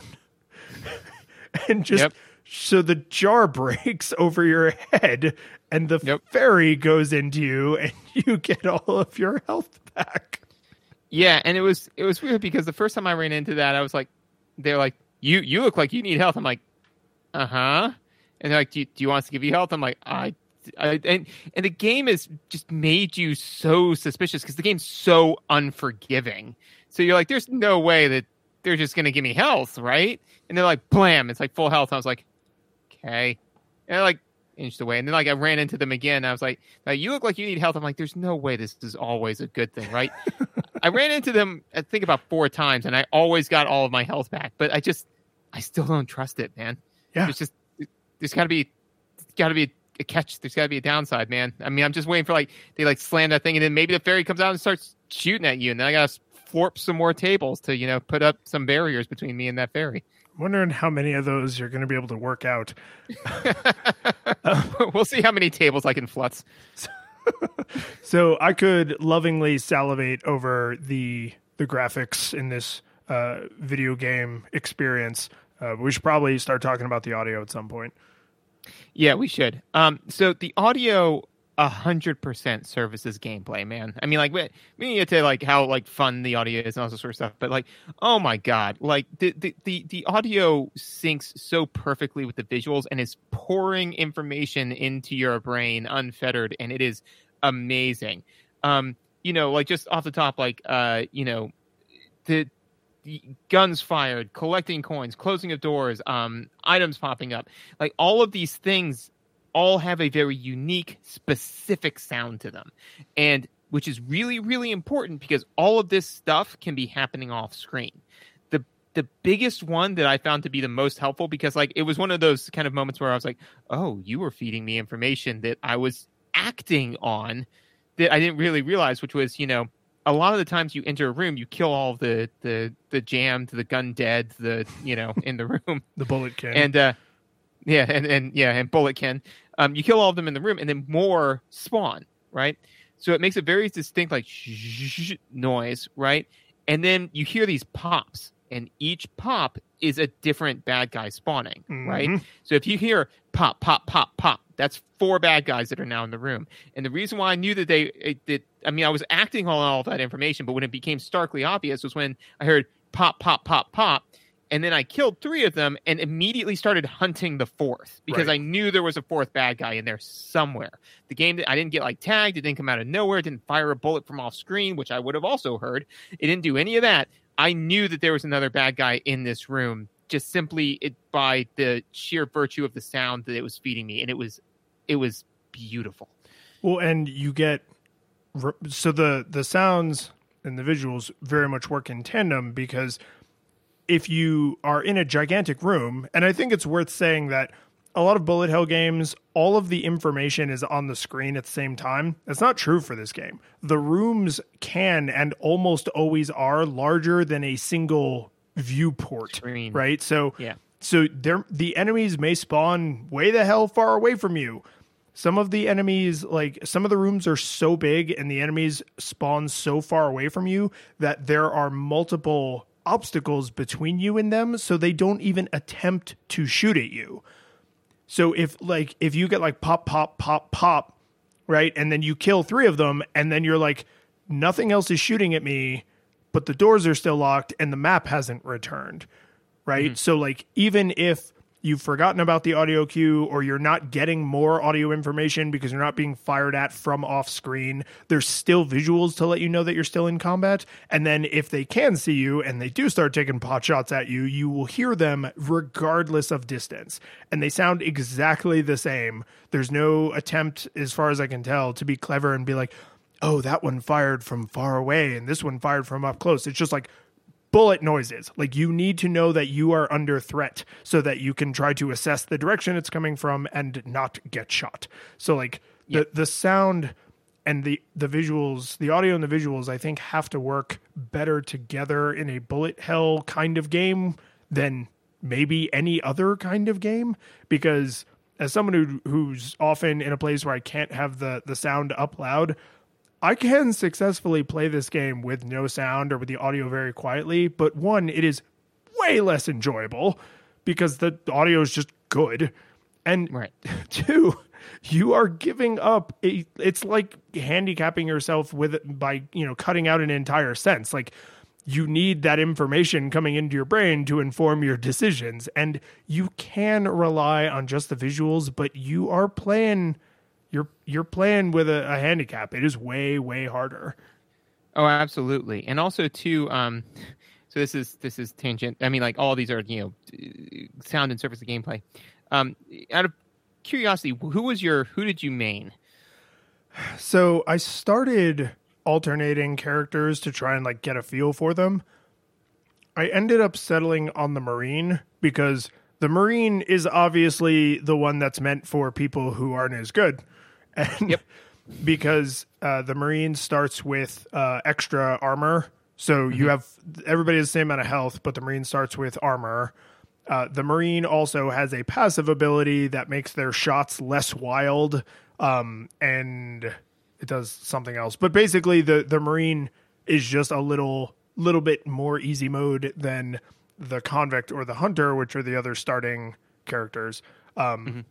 and just, yep. So the jar breaks over your head and the yep. fairy goes into you and you get all of your health back. Yeah, and it was it was weird because the first time I ran into that, I was like, they're like, you you look like you need health. I'm like, uh-huh. And they're like, do you, do you want us to give you health? I'm like, I, I and and the game has just made you so suspicious because the game's so unforgiving. So you're like, there's no way that they're just going to give me health, right? And they're like, blam, it's like full health. I was like, okay. And I like inched away. And then like I ran into them again. I was like, now you look like you need health. I'm like, there's no way this is always a good thing, right? I ran into them, I think about four times, and I always got all of my health back. But I just, I still don't trust it, man. Yeah. It's just, there's got to be, got to be a catch. There's got to be a downside, man. I mean, I'm just waiting for like they like slam that thing, and then maybe the fairy comes out and starts shooting at you, and then I got to florp some more tables to you know put up some barriers between me and that fairy. I'm wondering how many of those you're going to be able to work out. We'll see how many tables I can flutz. So I could lovingly salivate over the the graphics in this uh, video game experience. Uh, we should probably start talking about the audio at some point. Yeah, we should. Um, so the audio one hundred percent services gameplay, man. I mean, like, we, we get to, like, how, like, fun the audio is and all this sort of stuff, but, like, oh, my God. Like, the, the, the, the audio syncs so perfectly with the visuals and is pouring information into your brain unfettered, and it is amazing. Um, you know, like, just off the top, like, uh, you know, the... guns fired, collecting coins, closing of doors, um, items popping up. Like all of these things all have a very unique, specific sound to them. And which is really, really important because all of this stuff can be happening off screen. The the biggest one that I found to be the most helpful because like it was one of those kind of moments where I was like, oh, you were feeding me information that I was acting on that I didn't really realize, which was, you know, a lot of the times you enter a room, you kill all the the the jammed, the gun dead, the you know in the room, the bullet can, and uh, yeah, and, and yeah, and bullet can. Um, you kill all of them in the room, and then more spawn, right? So it makes a very distinct like sh- noise, right? And then you hear these pops, and each pop is a different bad guy spawning, mm-hmm. right? So if you hear pop, pop, pop, pop, that's four bad guys that are now in the room. And the reason why I knew that they, that I mean, I was acting on all of that information, but when it became starkly obvious was when I heard pop, pop, pop, pop, and then I killed three of them and immediately started hunting the fourth because right. I knew there was a fourth bad guy in there somewhere. The game, I didn't get like tagged. It didn't come out of nowhere. It didn't fire a bullet from off screen, which I would have also heard. It didn't do any of that. I knew that there was another bad guy in this room just simply it, by the sheer virtue of the sound that it was feeding me, and it was it was beautiful. Well, and you get so the the sounds and the visuals very much work in tandem, because if you are in a gigantic room, and I think it's worth saying that a lot of bullet hell games, all of the information is on the screen at the same time. That's not true for this game. The rooms can and almost always are larger than a single viewport, screen. Right? So, yeah. so there, the enemies may spawn way the hell far away from you. Some of the enemies, like some of the rooms are so big and the enemies spawn so far away from you that there are multiple obstacles between you and them, so they don't even attempt to shoot at you. So if like if you get like pop, pop, pop, pop, right, and then you kill three of them, and then you're like, nothing else is shooting at me, but the doors are still locked and the map hasn't returned, right? Mm-hmm. So like even if you've forgotten about the audio cue, or you're not getting more audio information because you're not being fired at from off screen, there's still visuals to let you know that you're still in combat. And then if they can see you and they do start taking pot shots at you, you will hear them regardless of distance. And they sound exactly the same. There's no attempt, as far as I can tell, to be clever and be like, oh, that one fired from far away and this one fired from up close. It's just like bullet noises. Like, you need to know that you are under threat so that you can try to assess the direction it's coming from and not get shot. So like yep. the the sound and the the visuals, the audio and the visuals, I think have to work better together in a bullet hell kind of game than maybe any other kind of game, because as someone who who's often in a place where I can't have the the sound up loud, I can successfully play this game with no sound or with the audio very quietly, but one, it is way less enjoyable because the audio is just good. And right. two, you are giving up a, it's like handicapping yourself with it by, you know, cutting out an entire sense. Like, you need that information coming into your brain to inform your decisions, and you can rely on just the visuals, but you are playing You're you're playing with a, a handicap. It is way, way harder. Oh, absolutely. And also too, um, so this is this is tangent. I mean, like, all these are, you know, sound and surface of gameplay. Um, out of curiosity, who was your who did you main? So I started alternating characters to try and like get a feel for them. I ended up settling on the Marine because the Marine is obviously the one that's meant for people who aren't as good. And yep. because uh, the Marine starts with uh, extra armor. So mm-hmm. you have, everybody has the same amount of health, but the Marine starts with armor. Uh, the Marine also has a passive ability that makes their shots less wild. Um, and it does something else. But basically the, the Marine is just a little, little bit more easy mode than the Convict or the Hunter, which are the other starting characters. Um, mm-hmm.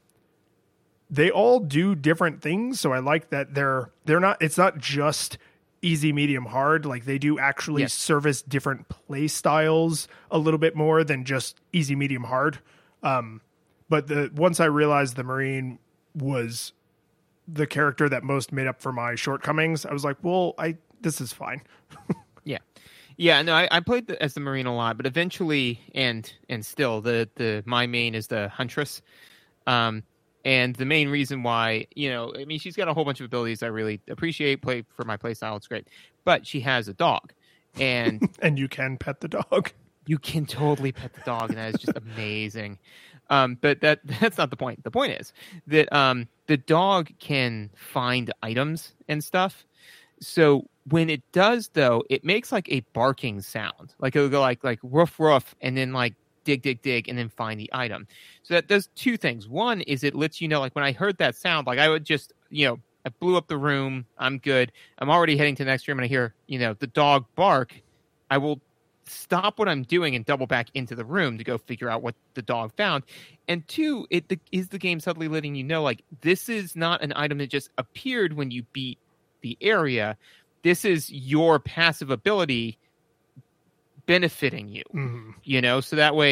They all do different things, so I like that they're they're not. It's not just easy, medium, hard. Like, they do actually yes. service different play styles a little bit more than just easy, medium, hard. Um, but the once I realized the Marine was the character that most made up for my shortcomings, I was like, well, I this is fine. yeah. Yeah, no, I, I played the, as the Marine a lot, but eventually, and and still, the the my main is the Huntress, um, and the main reason why, you know, I mean, she's got a whole bunch of abilities I really appreciate. Play for my play style, it's great, but she has a dog, and and you can pet the dog. You can totally pet the dog, and that is just amazing. Um, but that that's not the point. The point is that um, the dog can find items and stuff, so. When it does, though, it makes like a barking sound. Like, it'll go like like roof roof, and then like dig dig dig, and then find the item. So that does two things. One is it lets you know, like, when I heard that sound, like, I would just, you know, I blew up the room. I'm good. I'm already heading to the next room, and I hear, you know, the dog bark. I will stop what I'm doing and double back into the room to go figure out what the dog found. And two, it the, is the game subtly letting you know, like, this is not an item that just appeared when you beat the area. This is your passive ability benefiting you, mm-hmm. you know, so that way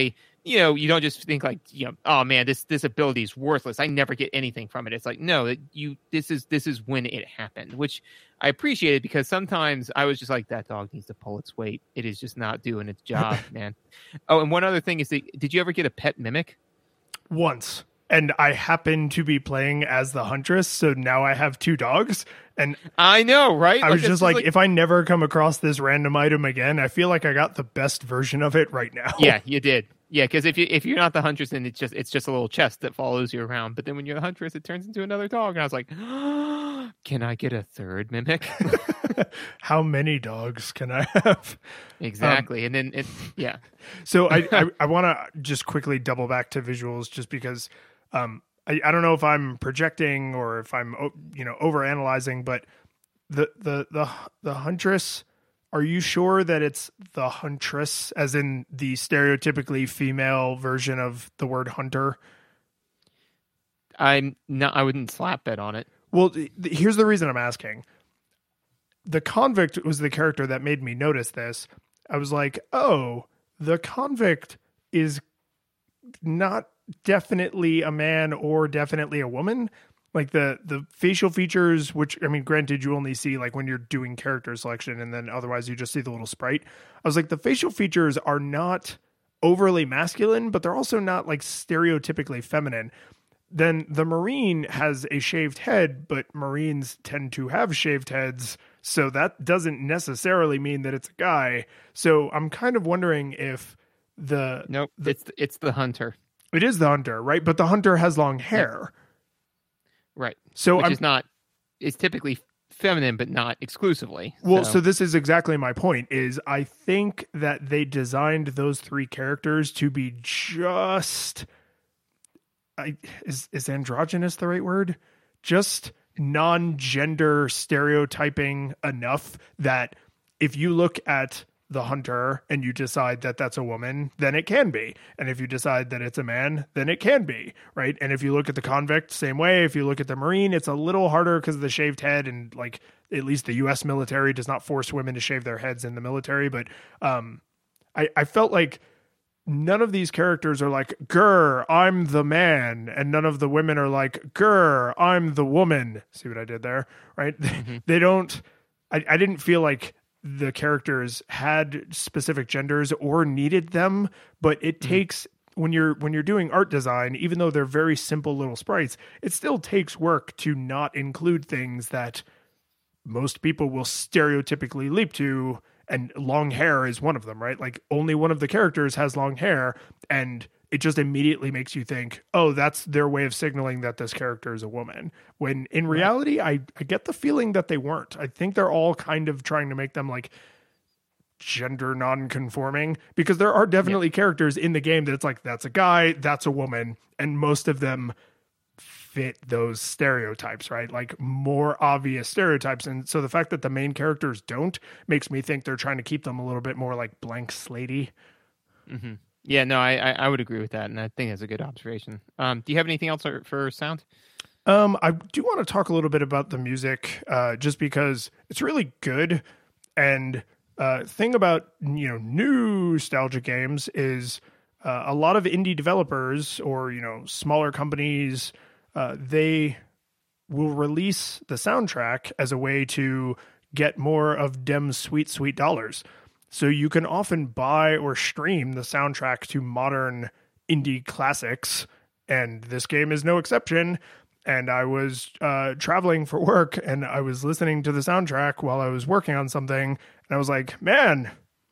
you know, you don't just think like, you know, oh man, this this ability is worthless. I never get anything from it. It's like, no, that you this is this is when it happened, which I appreciated because sometimes I was just like, that dog needs to pull its weight. It is just not doing its job, man. Oh, and one other thing is that, did you ever get a pet mimic? Once. And I happen to be playing as the huntress, so now I have two dogs. And I know, right? I like, was just like, like, if I never come across this random item again, I feel like I got the best version of it right now. Yeah, you did. Yeah, because if you if you're not the huntress, then it's just it's just a little chest that follows you around. But then when you're the huntress, it turns into another dog. And I was like, oh, can I get a third mimic? How many dogs can I have? Exactly. Um, and then it, yeah. So I I, I want to just quickly double back to visuals, just because um I, I don't know if I'm projecting or if I'm you know overanalyzing, but the the the the huntress. Are you sure that it's the huntress, as in the stereotypically female version of the word hunter? I'm not. I wouldn't slap bet on it. Well, th- here's the reason I'm asking. The convict was the character that made me notice this. I was like, oh, the convict is not definitely a man or definitely a woman. Like the, the facial features, which, I mean, granted, you only see like when you're doing character selection and then otherwise you just see the little sprite. I was like, the facial features are not overly masculine, but they're also not like stereotypically feminine. Then the Marine has a shaved head, but Marines tend to have shaved heads. So that doesn't necessarily mean that it's a guy. So I'm kind of wondering if the... Nope, the, it's, it's the hunter. It is the hunter, right? But the hunter has long hair. Yeah. Right. So Which I'm, is not, it's typically feminine, but not exclusively. Well, so. so this is exactly my point, is I think that they designed those three characters to be just, I, is, is androgynous the right word? Just non-gender stereotyping enough that if you look at the hunter and you decide that that's a woman, then it can be. And if you decide that it's a man, then it can be, right? And if you look at the convict, same way. If you look at the Marine, it's a little harder because of the shaved head, and like at least the U S military does not force women to shave their heads in the military. But um, I, I felt like none of these characters are like, grr, I'm the man. And none of the women are like, grr, I'm the woman. See what I did there, right? Mm-hmm. They don't, I, I didn't feel like the characters had specific genders or needed them, but it mm-hmm. takes when you're when you're doing art design, even though they're very simple little sprites, it still takes work to not include things that most people will stereotypically leap to, and long hair is one of them, right? Like only one of the characters has long hair, and it just immediately makes you think, oh, that's their way of signaling that this character is a woman. When in reality, I, I get the feeling that they weren't. I think they're all kind of trying to make them like gender non-conforming, because there are definitely yeah. characters in the game that it's like, that's a guy, that's a woman. And most of them fit those stereotypes, right? Like more obvious stereotypes. And so the fact that the main characters don't makes me think they're trying to keep them a little bit more like blank slatey. Mm-hmm. Yeah, no, I, I would agree with that, and I think that's a good observation. Um, do you have anything else for sound? Um, I do want to talk a little bit about the music, uh, just because it's really good. And uh, thing about you know new nostalgia games is uh, a lot of indie developers or you know smaller companies, uh, they will release the soundtrack as a way to get more of them sweet sweet dollars. So you can often buy or stream the soundtrack to modern indie classics, and this game is no exception. And I was uh, traveling for work, and I was listening to the soundtrack while I was working on something, and I was like, man,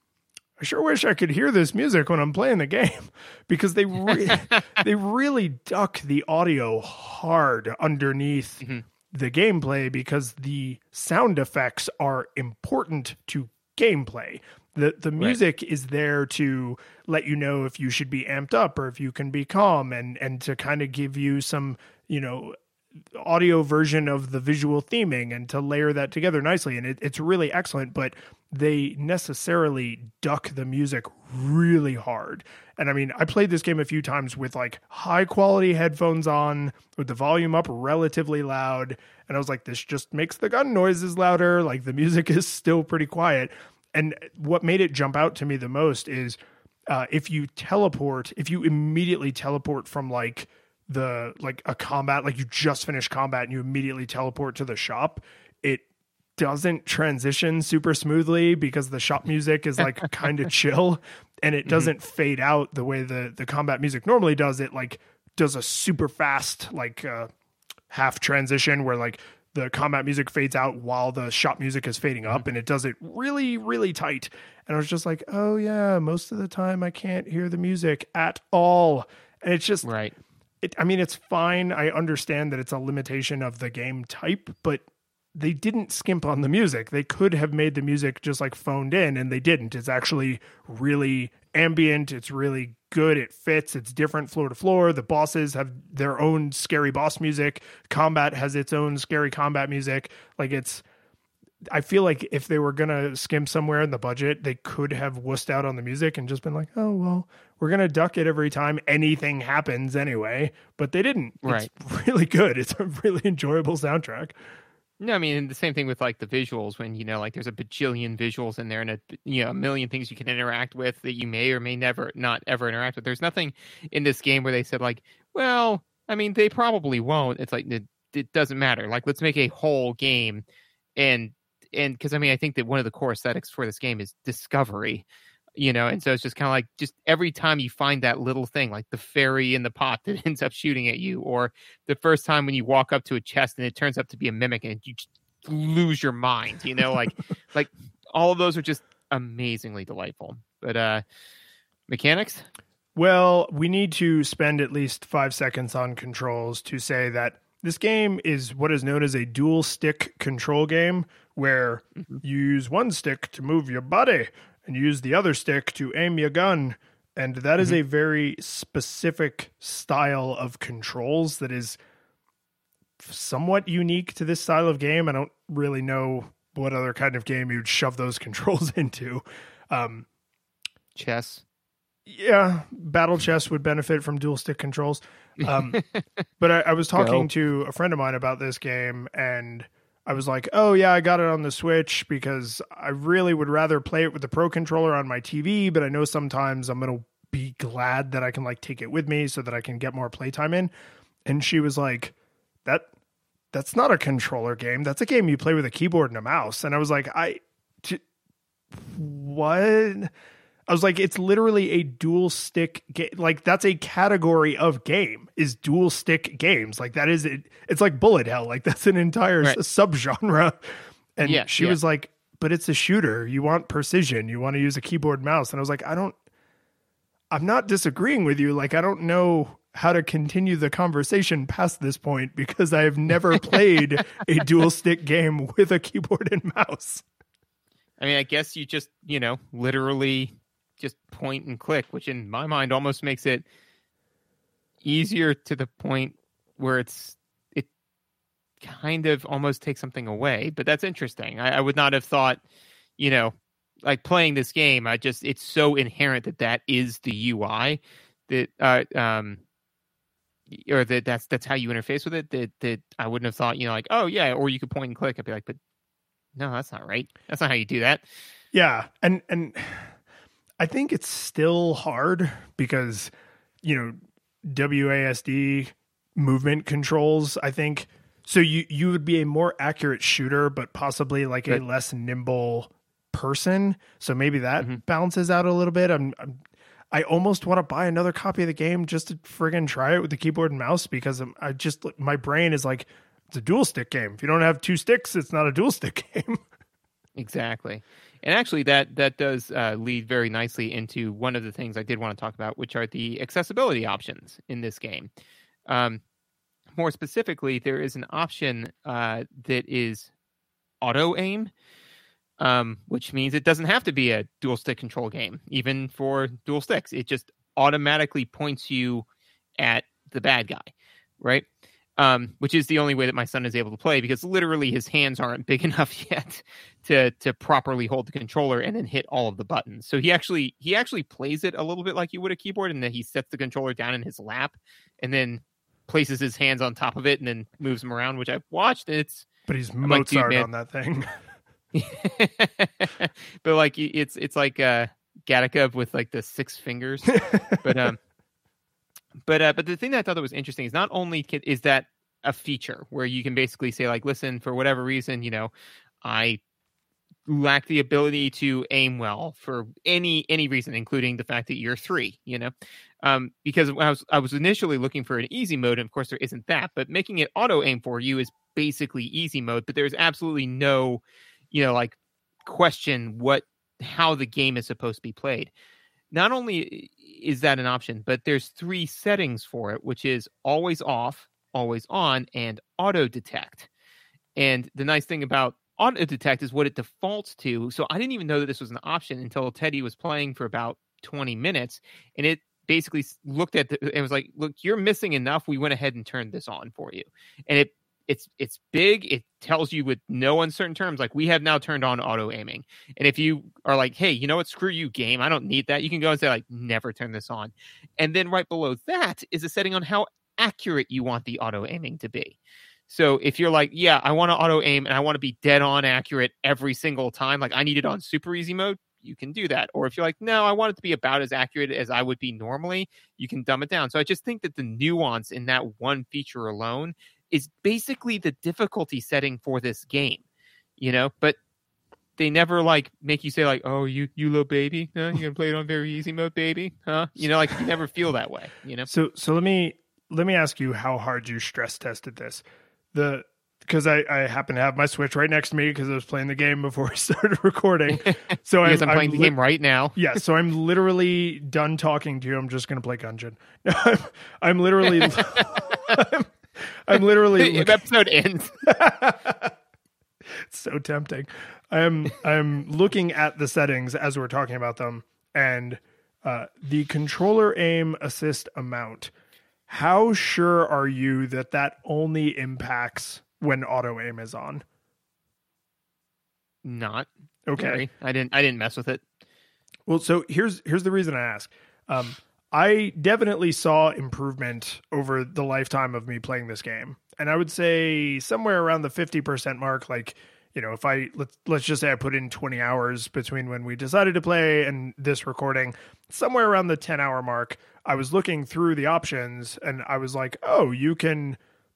I sure wish I could hear this music when I'm playing the game, because they re- they really duck the audio hard underneath mm-hmm. the gameplay, because the sound effects are important to gameplay. The the music right. is there to let you know if you should be amped up or if you can be calm, and, and to kind of give you some, you know, audio version of the visual theming and to layer that together nicely. And it, it's really excellent, but they necessarily duck the music really hard. And I mean, I played this game a few times with like high quality headphones on with the volume up relatively loud. And I was like, this just makes the gun noises louder. Like the music is still pretty quiet. And what made it jump out to me the most is uh, if you teleport, if you immediately teleport from like the like a combat, like you just finished combat and you immediately teleport to the shop, it doesn't transition super smoothly because the shop music is like kind of chill, and it doesn't mm-hmm. fade out the way the the combat music normally does. It like does a super fast like uh, half transition where like the combat music fades out while the shop music is fading up, and it does it really, really tight. And I was just like, oh yeah, most of the time I can't hear the music at all. And it's just, right. It, I mean, it's fine. I understand that it's a limitation of the game type, but they didn't skimp on the music. They could have made the music just like phoned in, and they didn't. It's actually really ambient. It's really good. It fits. It's different floor to floor. The bosses have their own scary boss music. Combat has its own scary combat music. Like it's, I feel like if they were going to skimp somewhere in the budget, they could have wussed out on the music and just been like, oh, well, we're going to duck it every time anything happens anyway. But they didn't. Right. It's really good. It's a really enjoyable soundtrack. No, I mean, the same thing with like the visuals when, you know, like there's a bajillion visuals in there and a, you know, a million things you can interact with that you may or may never not ever interact with. There's nothing in this game where they said like, well, I mean, they probably won't. It's like, it, it doesn't matter. Like, let's make a whole game. And, and cause I mean, I think that one of the core aesthetics for this game is discovery, you know? And so it's just kind of like, just every time you find that little thing, like the fairy in the pot that ends up shooting at you, or the first time when you walk up to a chest and it turns up to be a mimic and you just lose your mind, you know, like, like all of those are just amazingly delightful. But, uh, mechanics? Well, we need to spend at least five seconds on controls to say that this game is what is known as a dual stick control game, where mm-hmm. you use one stick to move your body and use the other stick to aim your gun. And that mm-hmm. is a very specific style of controls that is somewhat unique to this style of game. I don't really know what other kind of game you'd shove those controls into. Um, chess. Yeah, battle chess would benefit from dual stick controls. Um, but I, I was talking Go. to a friend of mine about this game, and I was like, oh yeah, I got it on the Switch because I really would rather play it with the Pro Controller on my T V, but I know sometimes I'm going to be glad that I can like take it with me so that I can get more playtime in. And she was like, that that's not a controller game. That's a game you play with a keyboard and a mouse. And I was like, I, t- what? I was like, it's literally a dual stick game. Like that's a category of game is dual stick games. Like that is it. It's like bullet hell. Like that's an entire right. subgenre. And yeah, she yeah. was like, but it's a shooter. You want precision. You want to use a keyboard and mouse. And I was like, I don't, I'm not disagreeing with you. Like, I don't know how to continue the conversation past this point because I have never played a dual stick game with a keyboard and mouse. I mean, I guess you just, you know, literally just point and click, which in my mind almost makes it easier to the point where it's it kind of almost takes something away. But that's interesting. I, I would not have thought, you know, like playing this game, I just it's so inherent that that is the U I that uh, um or that that's that's how you interface with it. That that I wouldn't have thought, you know, like, oh yeah, or you could point and click. I'd be like, but no, that's not right. That's not how you do that. Yeah, and and. I think it's still hard because, you know, W A S D movement controls, I think. So you, you would be a more accurate shooter, but possibly like a less nimble person. So maybe that mm-hmm. balances out a little bit. I'm, I'm I almost want to buy another copy of the game just to friggin' try it with the keyboard and mouse because I'm, I just, my brain is like, it's a dual stick game. If you don't have two sticks, it's not a dual stick game. Exactly. And actually, that that does uh, lead very nicely into one of the things I did want to talk about, which are the accessibility options in this game. Um, more specifically, there is an option uh, that is auto aim, um, which means it doesn't have to be a dual stick control game, even for dual sticks. It just automatically points you at the bad guy, right? Um, which is the only way that my son is able to play because literally his hands aren't big enough yet to to properly hold the controller and then hit all of the buttons. So he actually he actually plays it a little bit like you would a keyboard, and then he sets the controller down in his lap and then places his hands on top of it and then moves them around, which I've watched. And it's but he's I'm Mozart like, on that thing. But like it's it's like uh Gattaca with like the six fingers. but um, but uh, but the thing that I thought that was interesting is not only can, is that a feature where you can basically say like, listen, for whatever reason, you know, I lack the ability to aim well for any any reason, including the fact that you're three, you know, um, because when I was I was initially looking for an easy mode, and of course there isn't that, but making it auto aim for you is basically easy mode. But there's absolutely no, you know, like question what how the game is supposed to be played. Not only is that an option, but there's three settings for it, which is always off, always on, and auto detect. And the nice thing about auto detect is what it defaults to. So I didn't even know that this was an option until Teddy was playing for about twenty minutes, and it basically looked at the, it was like, look, you're missing enough. We went ahead and turned this on for you. And it it's it's big. It tells you with no uncertain terms, like, we have now turned on auto aiming. And if you are like, hey, you know what, screw you, game, I don't need that, you can go and say like, never turn this on. And then right below that is a setting on how accurate you want the auto aiming to be. So if you're like, yeah, I want to auto aim and I want to be dead on accurate every single time, like I need it on super easy mode, you can do that. Or if you're like, no, I want it to be about as accurate as I would be normally, you can dumb it down. So I just think that the nuance in that one feature alone is basically the difficulty setting for this game, you know, but they never like make you say like, oh, you, you little baby, huh? You're gonna play it on very easy mode, baby, huh? You know, like you never feel that way, you know? So, so let me, let me ask you how hard you stress tested this. The because I, I happen to have my Switch right next to me because I was playing the game before I started recording. So because I'm, I'm playing I'm the li- game right now. Yeah, so I'm literally done talking to you. I'm just going to play Gungeon. I'm, I'm literally, I'm, I'm literally. If episode ends. It's so tempting. I'm I'm looking at the settings as we're talking about them, and uh, the controller aim assist amount. How sure are you that that only impacts when auto aim is on? Not. Okay. Very. I didn't I didn't mess with it. Well, so here's here's the reason I ask. Um, I definitely saw improvement over the lifetime of me playing this game. And I would say somewhere around the fifty percent mark, like, you know, if I let's let's just say I put in twenty hours between when we decided to play and this recording, somewhere around the ten hour mark, I was looking through the options and I was like, oh, you can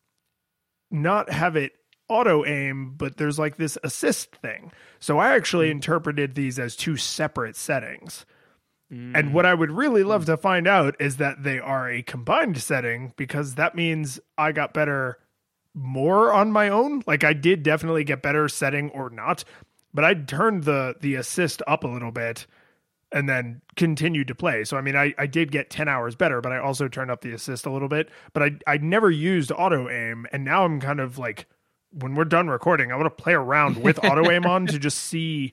not have it auto aim, but there's like this assist thing. So I actually mm. interpreted these as two separate settings. Mm. And what I would really love to find out is that they are a combined setting, because that means I got better more on my own. Like I did definitely get better setting or not, but I turned the, the assist up a little bit and then continued to play. So, I mean, I, I did get ten hours better, but I also turned up the assist a little bit, but I, I never used auto aim. And now I'm kind of like, when we're done recording, I want to play around with auto aim on to just see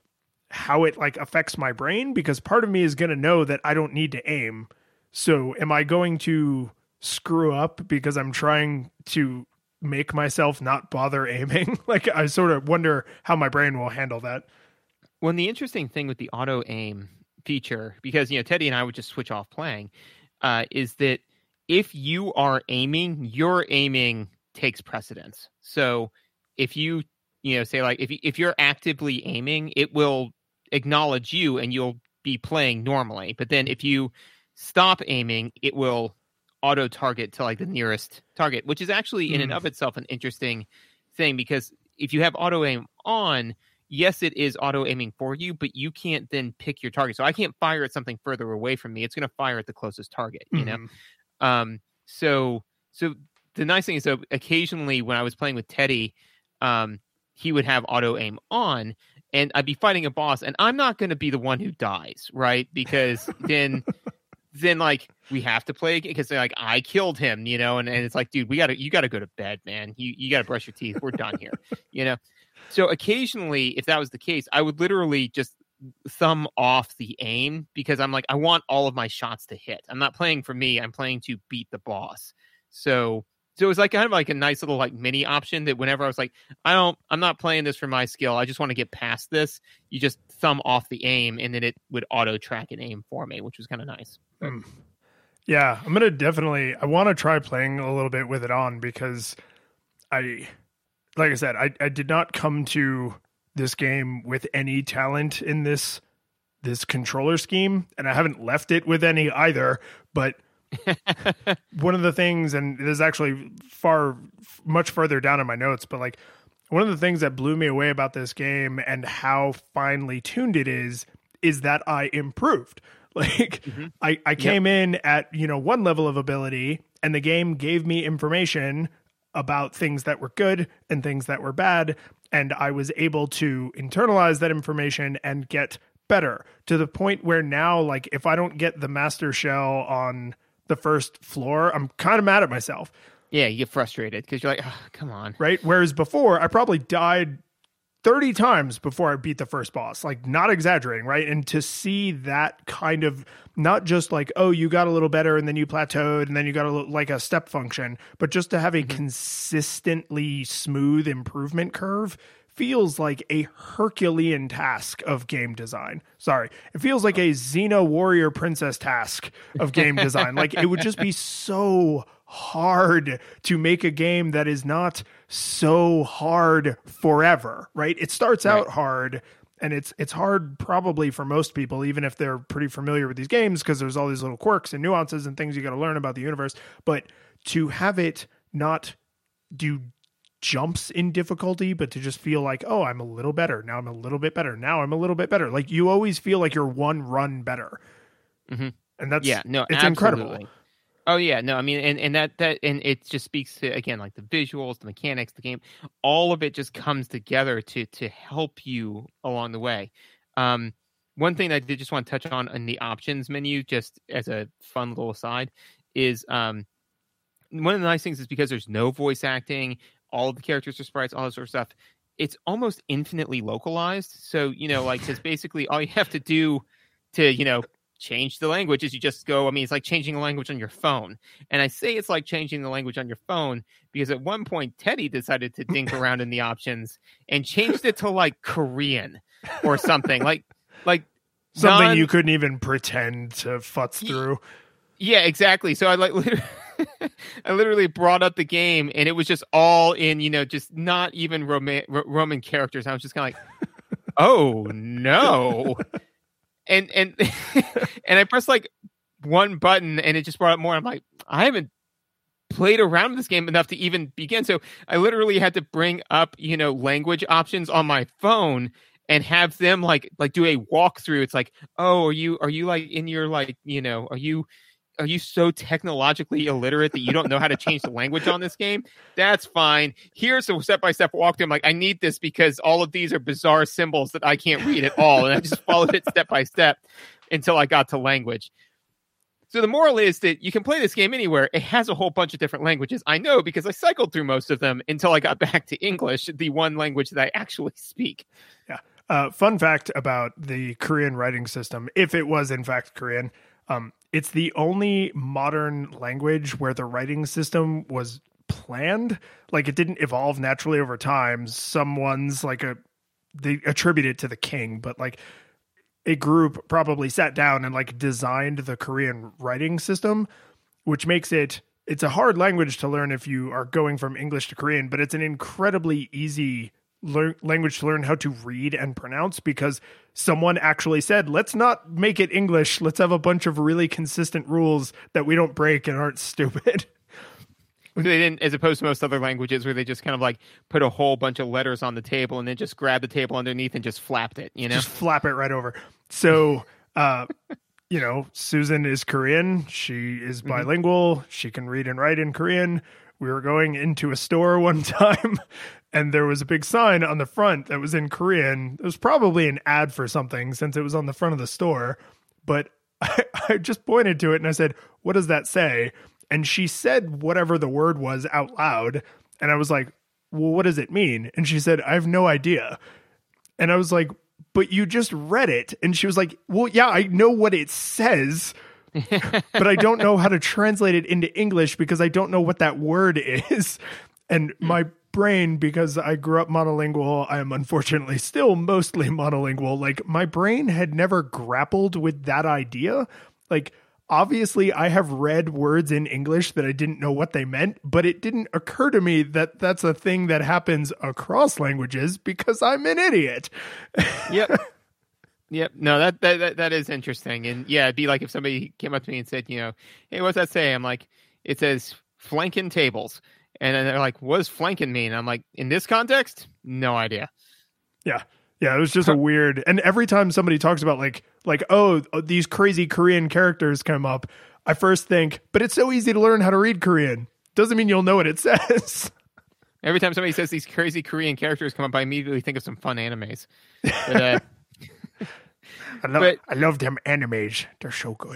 how it like affects my brain, because part of me is going to know that I don't need to aim. So am I going to screw up because I'm trying to make myself not bother aiming? Like I sort of wonder how my brain will handle that. Well, the interesting thing with the auto aim feature, because, you know, Teddy and I would just switch off playing, uh, is that if you are aiming, your aiming takes precedence. So if you, you know, say like, if, if you're actively aiming, it will acknowledge you and you'll be playing normally. But then if you stop aiming, it will auto target to like the nearest target, which is actually in mm. and of itself an interesting thing, because if you have auto aim on, yes, it is auto aiming for you, but you can't then pick your target. So I can't fire at something further away from me. It's going to fire at the closest target, you mm. know? Um, so, so the nice thing is, so occasionally when I was playing with Teddy, um, he would have auto aim on and I'd be fighting a boss, and I'm not going to be the one who dies, right? Because then, then like we have to play again, because like I killed him, you know, and, and it's like, dude, we gotta, you gotta go to bed, man. You, you gotta brush your teeth. We're done here, you know? So occasionally, if that was the case, I would literally just thumb off the aim, because I'm like, I want all of my shots to hit. I'm not playing for me. I'm playing to beat the boss. So, so it was like kind of like a nice little like mini option that whenever I was like, I don't, I'm not playing this for my skill, I just want to get past this, you just thumb off the aim and then it would auto track an aim for me, which was kind of nice. Mm. Yeah, I'm going to definitely, I want to try playing a little bit with it on, because I, like I said, I, I did not come to this game with any talent in this this controller scheme, and I haven't left it with any either, but one of the things, and it is actually far, much further down in my notes, but like one of the things that blew me away about this game and how finely tuned it is, is that I improved. Like mm-hmm. I, I came yep. in at, you know, one level of ability, and the game gave me information about things that were good and things that were bad. And I was able to internalize that information and get better to the point where now, like, if I don't get the master shell on the first floor, I'm kind of mad at myself. Yeah, you get frustrated because you're like, oh, come on. Right? Whereas before, I probably died thirty times before I beat the first boss. Like, not exaggerating, right? And to see that kind of, not just like, oh, you got a little better and then you plateaued and then you got a little, like a step function, but just to have a mm-hmm. consistently smooth improvement curve feels like a Herculean task of game design. Sorry. It feels like a Xena warrior princess task of game design. Like, it would just be so hard to make a game that is not so hard forever, right? It starts out right. hard, and it's it's hard probably for most people, even if they're pretty familiar with these games, because there's all these little quirks and nuances and things you got to learn about the universe. But to have it not do jumps in difficulty, but to just feel like, oh, I'm a little better. Now I'm a little bit better. Now I'm a little bit better. Like, you always feel like you're one run better. Mm-hmm. And that's, yeah, no, it's absolutely. incredible. Oh yeah, no, I mean, and, and that, that, and it just speaks to, again, like the visuals, the mechanics, the game, all of it just comes together to, to help you along the way. Um, one thing I did just want to touch on in the options menu, just as a fun little aside, is, um, one of the nice things is because there's no voice acting, all of the characters are sprites, all that sort of stuff. It's almost infinitely localized. So, you know, like, because basically all you have to do to, you know, change the language is you just go, I mean, it's like changing the language on your phone. And I say it's like changing the language on your phone because at one point Teddy decided to dink around in the options and changed it to like Korean or something. like, like something non- you couldn't even pretend to futz through. Yeah, exactly. So I like literally, I literally brought up the game and it was just all in, you know, just not even Roman, Roman characters. I was just kind of like, oh no. And, and, and I pressed like one button and it just brought up more. I'm like, I haven't played around with this game enough to even begin. So I literally had to bring up, you know, language options on my phone and have them like, like do a walkthrough. It's like, oh, are you, are you like in your, like, you know, are you, are you so technologically illiterate that you don't know how to change the language on this game? That's fine. Here's a step-by-step walkthrough. I'm like, I need this because all of these are bizarre symbols that I can't read at all. And I just followed it step by step until I got to language. So the moral is that you can play this game anywhere. It has a whole bunch of different languages. I know because I cycled through most of them until I got back to English, the one language that I actually speak. Yeah. Uh, fun fact about the Korean writing system, if it was in fact Korean, um, it's the only modern language where the writing system was planned. Like, it didn't evolve naturally over time. Someone's like a, they attribute it to the king, but like a group probably sat down and like designed the Korean writing system, which makes it, it's a hard language to learn if you are going from English to Korean, but it's an incredibly easy lear- language to learn how to read and pronounce because someone actually said, let's not make it English. Let's have a bunch of really consistent rules that we don't break and aren't stupid. They didn't, as opposed to most other languages where they just kind of like put a whole bunch of letters on the table and then just grab the table underneath and just flapped it, you know? Just flap it right over. So, uh, you know, Susan is Korean. She is bilingual. Mm-hmm. She can read and write in Korean. We were going into a store one time and there was a big sign on the front that was in Korean. It was probably an ad for something since it was on the front of the store. But I, I just pointed to it and I said, what does that say? And she said whatever the word was out loud. And I was like, well, what does it mean? And she said, I have no idea. And I was like, but you just read it. And she was like, well, yeah, I know what it says, but I don't know how to translate it into English because I don't know what that word is. And my brain, because I grew up monolingual, I am unfortunately still mostly monolingual. Like, my brain had never grappled with that idea. Like, obviously, I have read words in English that I didn't know what they meant, but it didn't occur to me that that's a thing that happens across languages because I'm an idiot. Yep. Yep. No, that, that that that is interesting. And yeah, it'd be like if somebody came up to me and said, you know, hey, what's that say? I'm like, it says flanking tables. And then they're like, what does flanking mean? I'm like, in this context, no idea. Yeah. Yeah, it was just a weird. And every time somebody talks about like like oh, these crazy Korean characters come up, I first think, but it's so easy to learn how to read Korean. Doesn't mean you'll know what it says. Every time somebody says these crazy Korean characters come up, I immediately think of some fun animes. But, uh, I love but, I love them animes. They're so good.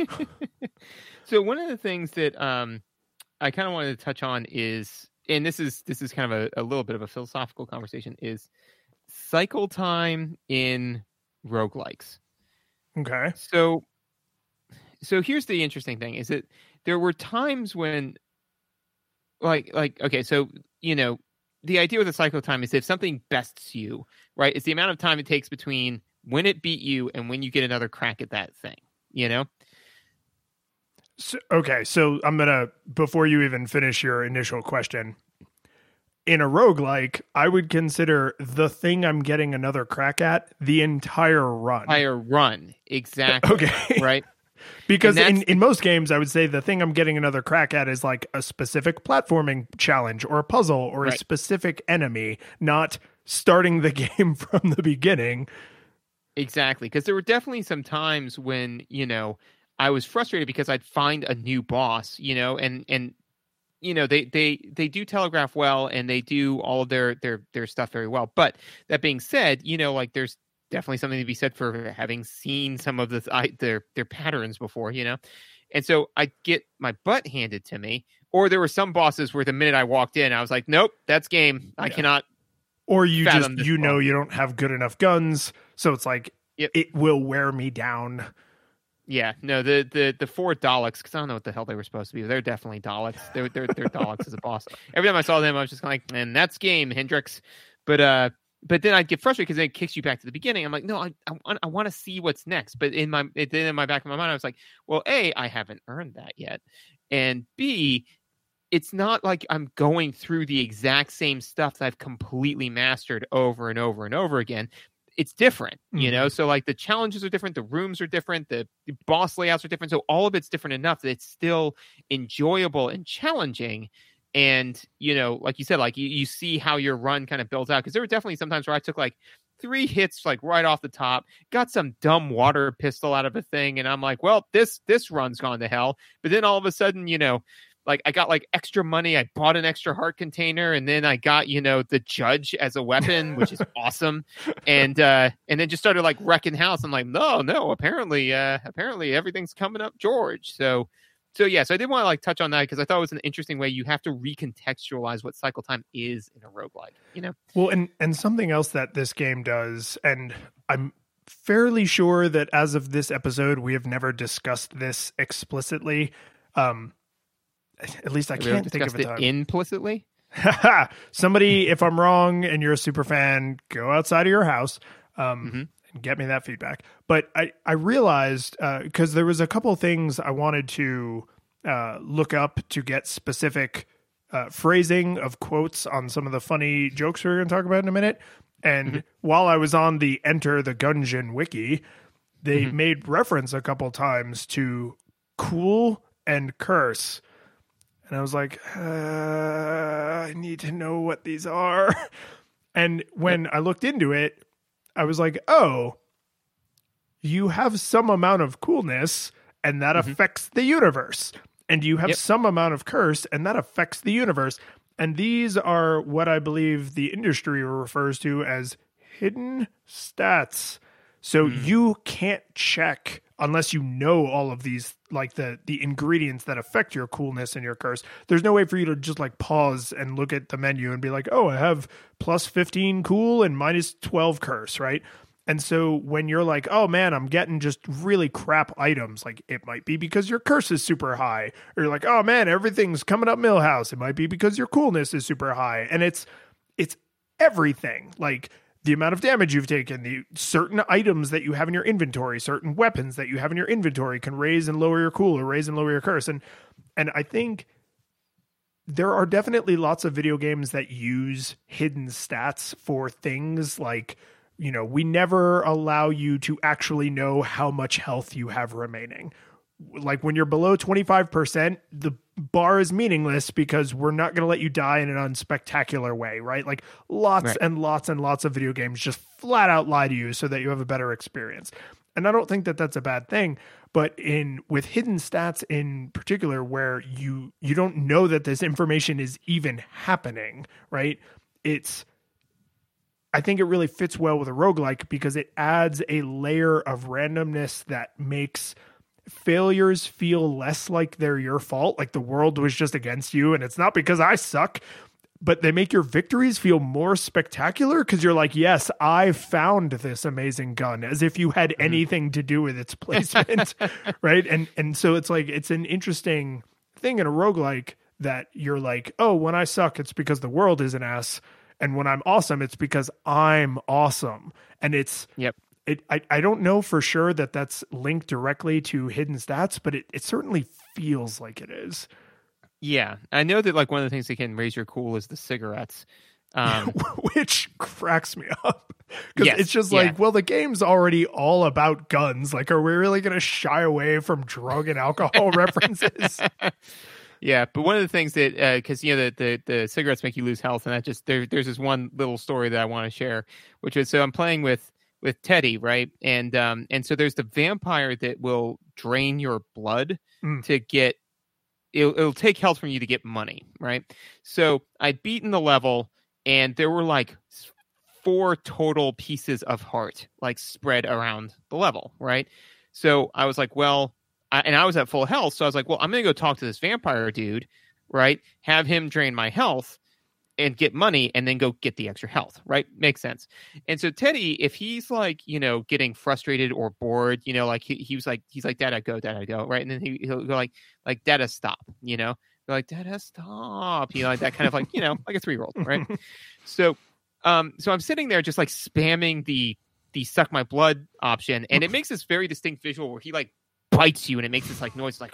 So one of the things that um, I kind of wanted to touch on is, and this is this is kind of a, a little bit of a philosophical conversation, is cycle time in roguelikes. Okay. So so here's the interesting thing, is that there were times when like like okay, so you know, the idea with the cycle time is if something bests you, right? It's the amount of time it takes between when it beat you and when you get another crack at that thing, you know? So, okay, so I'm going to, before you even finish your initial question, in a roguelike, I would consider the thing I'm getting another crack at the entire run. Entire run, exactly. Okay. Right? Because in, in most games, I would say the thing I'm getting another crack at is like a specific platforming challenge or a puzzle or right. a specific enemy, not starting the game from the beginning. Exactly. Because there were definitely some times when, you know, I was frustrated because I'd find a new boss, you know, and, and, you know, they, they, they do telegraph well and they do all of their, their, their stuff very well. But that being said, you know, like there's definitely something to be said for having seen some of the, I, their, their patterns before, you know? And so I get my butt handed to me, or there were some bosses where the minute I walked in, I was like, nope, that's game. I yeah. cannot. Or you just, you know, you don't have good enough guns. So it's like, yep. it will wear me down. Yeah, no, the the the four Daleks, because I don't know what the hell they were supposed to be. They're definitely Daleks. They're they're, they're Daleks as a boss. Every time I saw them, I was just kind of like, man, that's game, Hendrix. But uh, but then I'd get frustrated because it kicks you back to the beginning. I'm like, no, I I want I want to see what's next. But in my it, then in my back of my mind, I was like, well, A, I haven't earned that yet, and B, it's not like I'm going through the exact same stuff that I've completely mastered over and over and over again. It's different, you know? Mm-hmm. So like the challenges are different. The rooms are different. The, the boss layouts are different. So all of it's different enough that it's still enjoyable and challenging. And, you know, like you said, like you, you see how your run kind of builds out. Cause there were definitely sometimes where I took like three hits, like right off the top, got some dumb water pistol out of a thing. And I'm like, well, this, this run's gone to hell. But then all of a sudden, you know, like I got like extra money. I bought an extra heart container, and then I got, you know, the judge as a weapon, which is awesome. And uh, and then just started like wrecking house. I'm like, no, no. Apparently, uh, apparently everything's coming up, George. So, so yeah. So I did want to like touch on that because I thought it was an interesting way. You have to recontextualize what cycle time is in a roguelike. You know. Well, and and something else that this game does, and I'm fairly sure that as of this episode, we have never discussed this explicitly. Um, At least I can't think of a time. It implicitly? Somebody, if I'm wrong and you're a super fan, go outside of your house um, mm-hmm. and get me that feedback. But I, I realized, because uh, there was a couple of things I wanted to uh, look up to get specific uh, phrasing of quotes on some of the funny jokes we're going to talk about in a minute. And mm-hmm. while I was on the Enter the Gungeon wiki, they mm-hmm. made reference a couple times to cool and curse. And I was like, uh, I need to know what these are. And when yep. I looked into it, I was like, oh, you have some amount of coolness and that mm-hmm. affects the universe. And you have yep. some amount of curse and that affects the universe. And these are what I believe the industry refers to as hidden stats. So mm. you can't check unless you know all of these, like the, the ingredients that affect your coolness and your curse. There's no way for you to just like pause and look at the menu and be like, oh, I have plus fifteen cool and minus twelve curse, right? And so when you're like, oh man, I'm getting just really crap items, like it might be because your curse is super high. Or you're like, oh man, everything's coming up Millhouse. It might be because your coolness is super high. And it's it's everything. Like the amount of damage you've taken, the certain items that you have in your inventory, certain weapons that you have in your inventory can raise and lower your cool or raise and lower your curse. And and I think there are definitely lots of video games that use hidden stats for things like you know, we never allow you to actually know how much health you have remaining. Like when you're below twenty-five percent, the bar is meaningless because we're not going to let you die in an unspectacular way, right? Like lots Right. and lots and lots of video games just flat out lie to you so that you have a better experience. And I don't think that that's a bad thing, but in with hidden stats in particular, where you you don't know that this information is even happening, right? It's I think it really fits well with a roguelike because it adds a layer of randomness that makes failures feel less like they're your fault, like the world was just against you and it's not because I suck, but they make your victories feel more spectacular because you're like, yes, I found this amazing gun, as if you had anything to do with its placement. Right. And and so it's like it's an interesting thing in a roguelike that you're like, oh, when I suck, it's because the world is an ass. And when I'm awesome, it's because I'm awesome. And it's Yep. It, I, I don't know for sure that that's linked directly to hidden stats, but it, it certainly feels like it is. Yeah, I know that like one of the things that can raise your cool is the cigarettes. Um, Which cracks me up. Because Yes, it's just yeah. like, well, the game's already all about guns. Like, are we really going to shy away from drug and alcohol references? yeah, but one of the things that because you know the, the the cigarettes make you lose health, and that just there there's this one little story that I want to share, which is so I'm playing with. with Teddy, right? And um and so there's the vampire that will drain your blood Mm. to get it'll, it'll take health from you to get money, right? So I'd beaten the level and there were like four total pieces of heart like spread around the level, right? So I was like, well, I, and I was at full health, so I was like, well, I'm gonna go talk to this vampire dude, right? Have him drain my health and get money and then go get the extra health, right? Makes sense. And so Teddy, if he's like, you know, getting frustrated or bored, you know, like he, he was like, he's like, Dada, go, Dada, go, right? And then he, he'll go like, like, Dada, stop, you know? They're like, Dada, stop, you know, like that kind of like, you know, like a three-year-old, right? so, um, so I'm sitting there just like spamming the, the suck my blood option. And it makes this very distinct visual where he like bites you and it makes this like noise, like,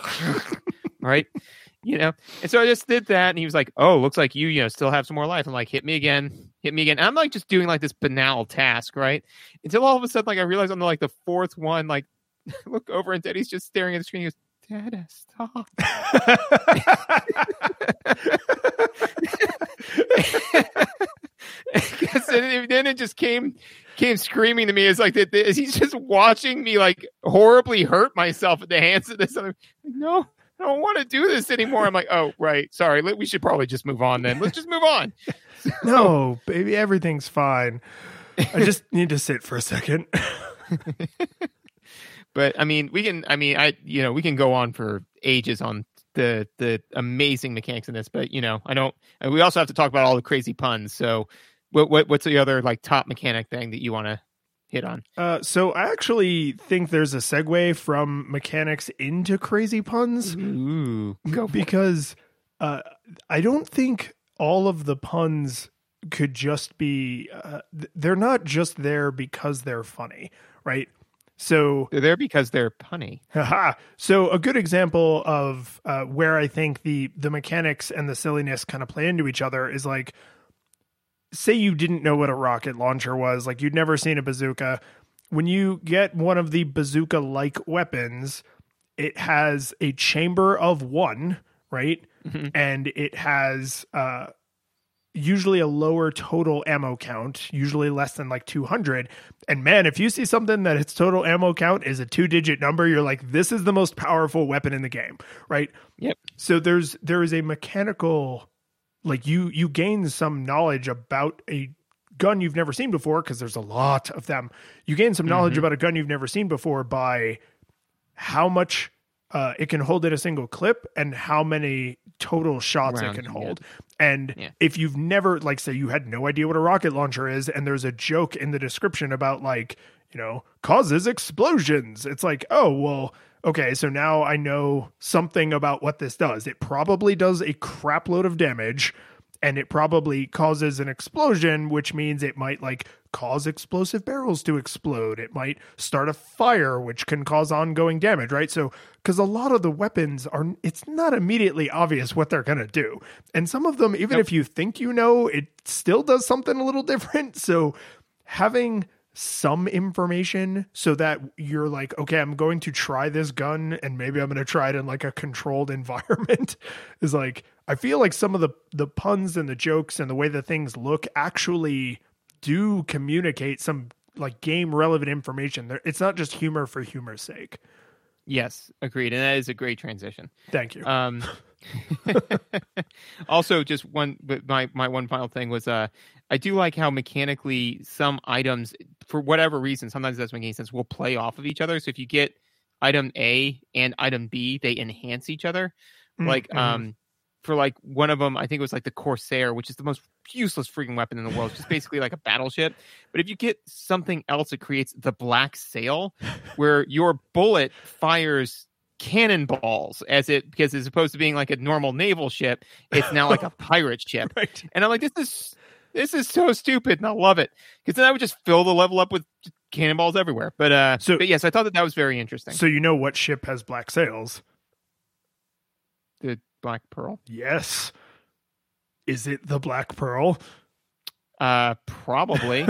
right? You know, and so I just did that, and he was like, "Oh, looks like you, you know, still have some more life." I'm like, "Hit me again, hit me again." And I'm like, just doing like this banal task, right? Until all of a sudden, like, I realized on the like the fourth one, like, look over, and Daddy's just staring at the screen. He goes, "Dada, stop." Because then, then it just came came screaming to me. It's like that he's just watching me like horribly hurt myself at the hands of this. I'm like, no. I don't want to do this anymore. I'm like, oh, right. Sorry. We should probably just move on then. Let's just move on. No, baby, everything's fine. I just need to sit for a second. But I mean, we can, I mean, I, you know, we can go on for ages on the, the amazing mechanics in this, but you know, I don't, and we also have to talk about all the crazy puns. So what, what what's the other like top mechanic thing that you want to hit on? Uh, so I actually think there's a segue from mechanics into crazy puns. Ooh, go for it. Because uh, I don't think all of the puns could just be, uh, th- they're not just there because they're funny, right? So, They're there because they're punny. haha. So a good example of uh, where I think the the mechanics and the silliness kind of play into each other is like, say you didn't know what a rocket launcher was, like you'd never seen a bazooka. When you get one of the bazooka-like weapons, it has a chamber of one, right? Mm-hmm. And it has uh, usually a lower total ammo count, usually less than like two hundred. And man, if you see something that its total ammo count is a two-digit number, you're like, this is the most powerful weapon in the game, right? Yep. So there's there is a mechanical, like you you gain some knowledge about a gun you've never seen before, because there's a lot of them. You gain some knowledge Mhm. about a gun you've never seen before by how much uh, it can hold in a single clip and how many total shots Rounds it can you hold. And Yeah. if you've never, like, say you had no idea what a rocket launcher is, and there's a joke in the description about, like, you know, causes explosions. It's like, oh, well, okay, so now I know something about what this does. It probably does a crap load of damage, and it probably causes an explosion, which means it might like cause explosive barrels to explode. It might start a fire, which can cause ongoing damage, right? So, because a lot of the weapons are, it's not immediately obvious what they're going to do. And some of them, even Nope. if you think you know, it still does something a little different. So having some information so that you're like, okay, I'm going to try this gun and maybe I'm going to try it in like a controlled environment is like, I feel like some of the, the puns and the jokes and the way that things look actually do communicate some like game relevant information. It's not just humor for humor's sake. Yes, agreed. And that is a great transition. Thank you. Um, also, just one, but my, my one final thing was, uh, I do like how mechanically some items, for whatever reason, sometimes it doesn't make any sense, will play off of each other. So if you get item A and item B, they enhance each other. Mm-hmm. Like, um, for like one of them, I think it was like the Corsair, which is the most useless freaking weapon in the world. It's just basically like a battleship. But if you get something else, it creates the Black Sail, where your bullet fires cannonballs as it, because as opposed to being like a normal naval ship, it's now like a pirate ship. Right. And I'm like, this is this is so stupid, and I love it, because then I would just fill the level up with cannonballs everywhere. But uh, so but yes, I thought that that was very interesting. So you know what ship has black sails? The Black Pearl. Yes. Is it the Black Pearl? Uh, probably.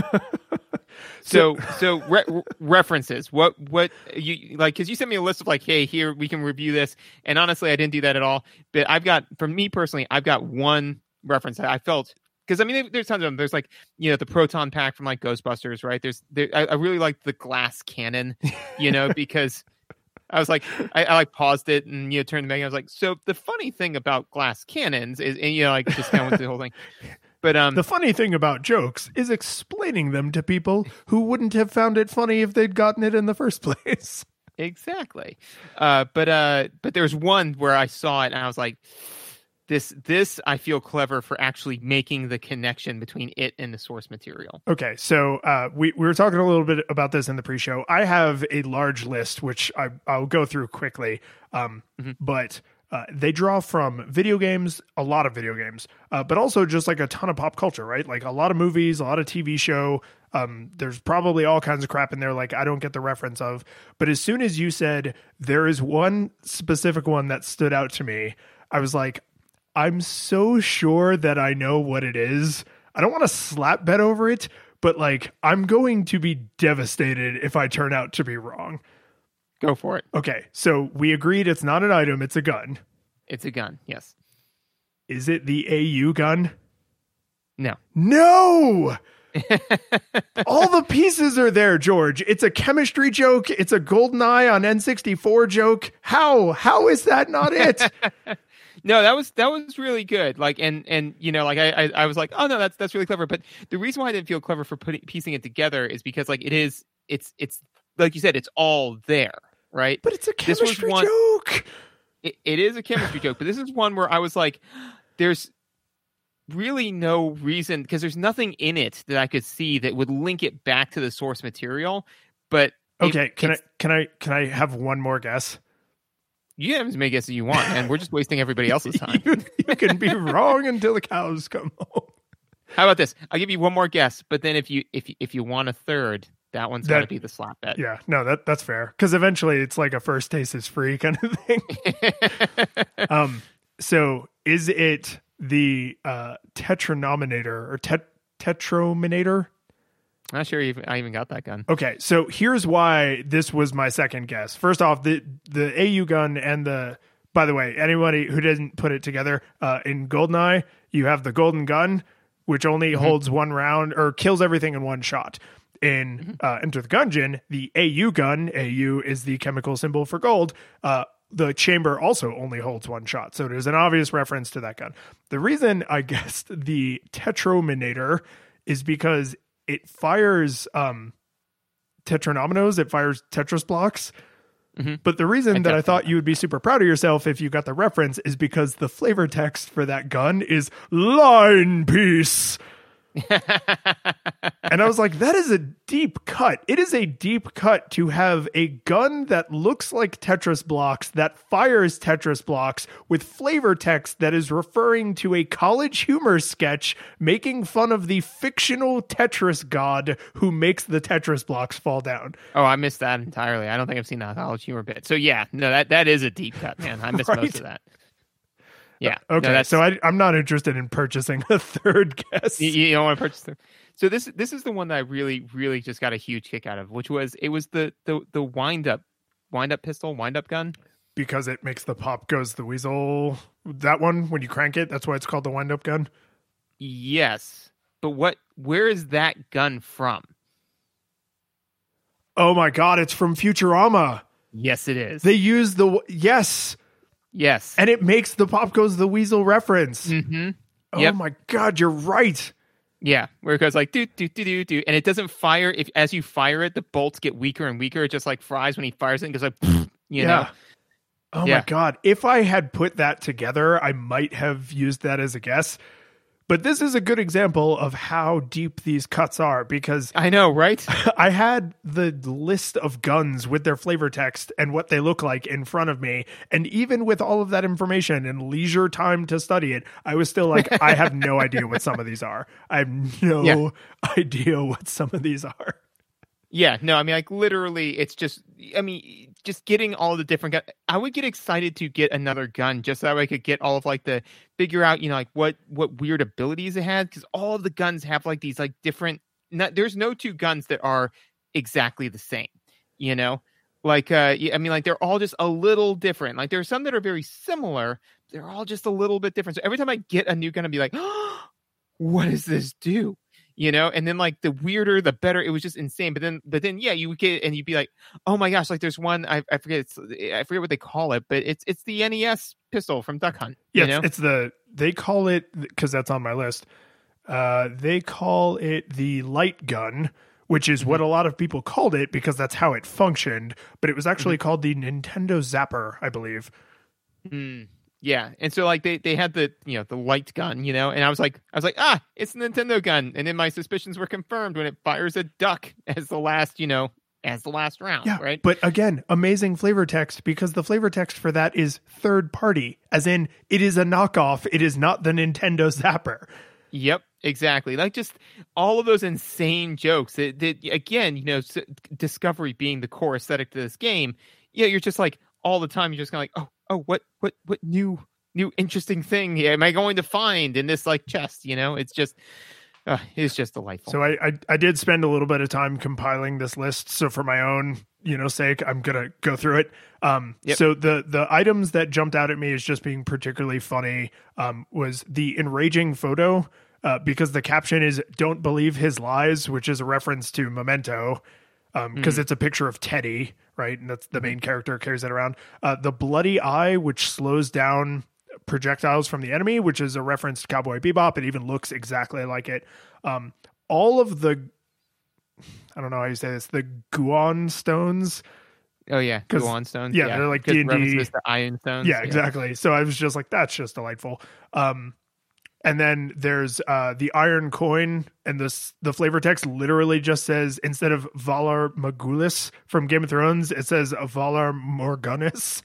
so, so re- references. What, what you like? Because you sent me a list of like, hey, here we can review this. And honestly, I didn't do that at all. But I've got, for me personally, I've got one reference that I felt. Because I mean, there's tons of them. There's like, you know, the proton pack from like Ghostbusters, right? There's, there, I, I really like the glass cannon, you know, because. I was like, I, I like paused it and you know turned back. And I was like, so the funny thing about glass cannons is, and you know, like just kind of went through the whole thing. But um, the funny thing about jokes is explaining them to people who wouldn't have found it funny if they'd gotten it in the first place. Exactly. Uh, but uh, but there's one where I saw it and I was like, this this I feel clever for actually making the connection between it and the source material. Okay, so uh, we, we were talking a little bit about this in the pre-show. I have a large list, which I, I'll go through quickly, um, mm-hmm. but uh, they draw from video games, a lot of video games, uh, but also just like a ton of pop culture, right? Like a lot of movies, a lot of T V show. Um, there's probably all kinds of crap in there like I don't get the reference of. But as soon as you said there is one specific one that stood out to me, I was like, I'm so sure that I know what it is. I don't want to slap bet over it, but like I'm going to be devastated if I turn out to be wrong. Go for it. Okay, so we agreed it's not an item, it's a gun. It's a gun, yes. Is it the A U gun? No. No! All the pieces are there, George. It's a chemistry joke. It's a GoldenEye on N sixty-four joke. How? How is that not it? No, that was that was really good. Like, and and you know, like I, I I was like, oh no, that's that's really clever. But the reason why I didn't feel clever for putting piecing it together is because like it is, it's it's like you said, it's all there, right? But it's a chemistry one, joke. It, it is a chemistry joke, but this is one where I was like, there's really no reason, because there's nothing in it that I could see that would link it back to the source material. But okay, it, can I can I can I have one more guess? You have as many guesses as you want, and we're just wasting everybody else's time. you, you can be wrong until the cows come home. How about this? I'll give you one more guess, but then if you if you, if you want a third, that one's got to be the slap bet. Yeah, no, that that's fair, because eventually it's like a first taste is free kind of thing. um, so is it the uh, tetranominator or tet tetrominator? I'm not sure I even got that gun. Okay, so here's why this was my second guess. First off, the the A U gun and the, by the way, anybody who didn't put it together, uh, in GoldenEye, you have the golden gun, which only mm-hmm. holds one round or kills everything in one shot. In mm-hmm. uh, Enter the Gungeon, the A U gun, A U is the chemical symbol for gold, uh, the chamber also only holds one shot. So there's an obvious reference to that gun. The reason I guessed the Tetrominator is because it fires um, tetranominos, it fires Tetris blocks. Mm-hmm. But the reason I that I thought you would be super proud of yourself if you got the reference is because the flavor text for that gun is line piece. And I was like, that is a deep cut. It is a deep cut to have a gun that looks like Tetris blocks, that fires Tetris blocks, with flavor text that is referring to a college humor sketch making fun of the fictional Tetris god who makes the Tetris blocks fall down. Oh, I missed that entirely. I don't think I've seen that college humor bit. So yeah, no, that, that is a deep cut, man. I missed right? most of that. Yeah. Okay. No, so I, I'm not interested in purchasing a third guess. You, you don't want to purchase them. So this this is the one that I really really just got a huge kick out of, which was it was the the the wind up wind up pistol, wind up gun. Because it makes the pop goes the weasel. That one, when you crank it, that's why it's called the wind up gun. Yes. But what where is that gun from? Oh my god, it's from Futurama. Yes, it is. They use the yes. Yes. And it makes the pop goes the weasel reference. Mm-hmm. Oh yep. my god, you're right. Yeah, where it goes like do do do do do, and it doesn't fire. If as you fire it, the bolts get weaker and weaker. It just like fries when he fires it and goes like, you yeah. know. Oh yeah. my god! If I had put that together, I might have used that as a guess. But this is a good example of how deep these cuts are, because I know, right? I had the list of guns with their flavor text and what they look like in front of me. And even with all of that information and leisure time to study it, I was still like, I have no idea what some of these are. I have no yeah. idea what some of these are. Yeah, no, I mean, like, literally, it's just, I mean, just getting all the different guns. I would get excited to get another gun just so that way I could get all of, like, the, figure out, you know, like, what, what weird abilities it had, because all of the guns have, like, these, like, different, not, there's no two guns that are exactly the same, you know? Like, uh, I mean, like, they're all just a little different. Like, there are some that are very similar, they're all just a little bit different. So every time I get a new gun, I'd be like, oh, what does this do? You know, and then like the weirder, the better. It was just insane. But then, but then, yeah, you would get and you'd be like, oh my gosh, like there's one I, I forget it's I forget what they call it, but it's it's the N E S pistol from Duck Hunt. Yeah, you know? it's, it's the they call it because that's on my list. Uh, they call it the light gun, which is mm-hmm. what a lot of people called it because that's how it functioned. But it was actually mm-hmm. called the Nintendo Zapper, I believe. Mm. Yeah, and so like they, they had the you know the light gun, you know, and I was like I was like ah, it's a Nintendo gun, and then my suspicions were confirmed when it fires a duck as the last you know as the last round. Yeah, right. But again, amazing flavor text because the flavor text for that is third party, as in it is a knockoff. It is not the Nintendo Zapper. Yep, exactly. Like just all of those insane jokes. That, that again, you know, Discovery being the core aesthetic to this game. Yeah, you're just like all the time. You're just kind of like oh. Oh, what, what, what new, new interesting thing am I going to find in this like chest? You know, it's just, uh, it's just delightful. So I, I, I did spend a little bit of time compiling this list. So for my own, you know, sake, I'm gonna go through it. Um, yep. So the the items that jumped out at me as just being particularly funny um, was the enraging photo uh, because the caption is "Don't believe his lies," which is a reference to Memento. Um, because mm. it's a picture of Teddy, right? And that's the main character carries it around. Uh, the bloody eye, which slows down projectiles from the enemy, which is a reference to Cowboy Bebop. It even looks exactly like it. Um, all of the, I don't know how you say this, the Guon stones. Oh yeah, Guon stones. Yeah, yeah, they're like D and D. The iron stones. Yeah, exactly. Yeah. So I was just like, that's just delightful. Um, And then there's uh, the iron coin, and this the flavor text literally just says, instead of Valar Morghulis from Game of Thrones, it says Valar Morghulis,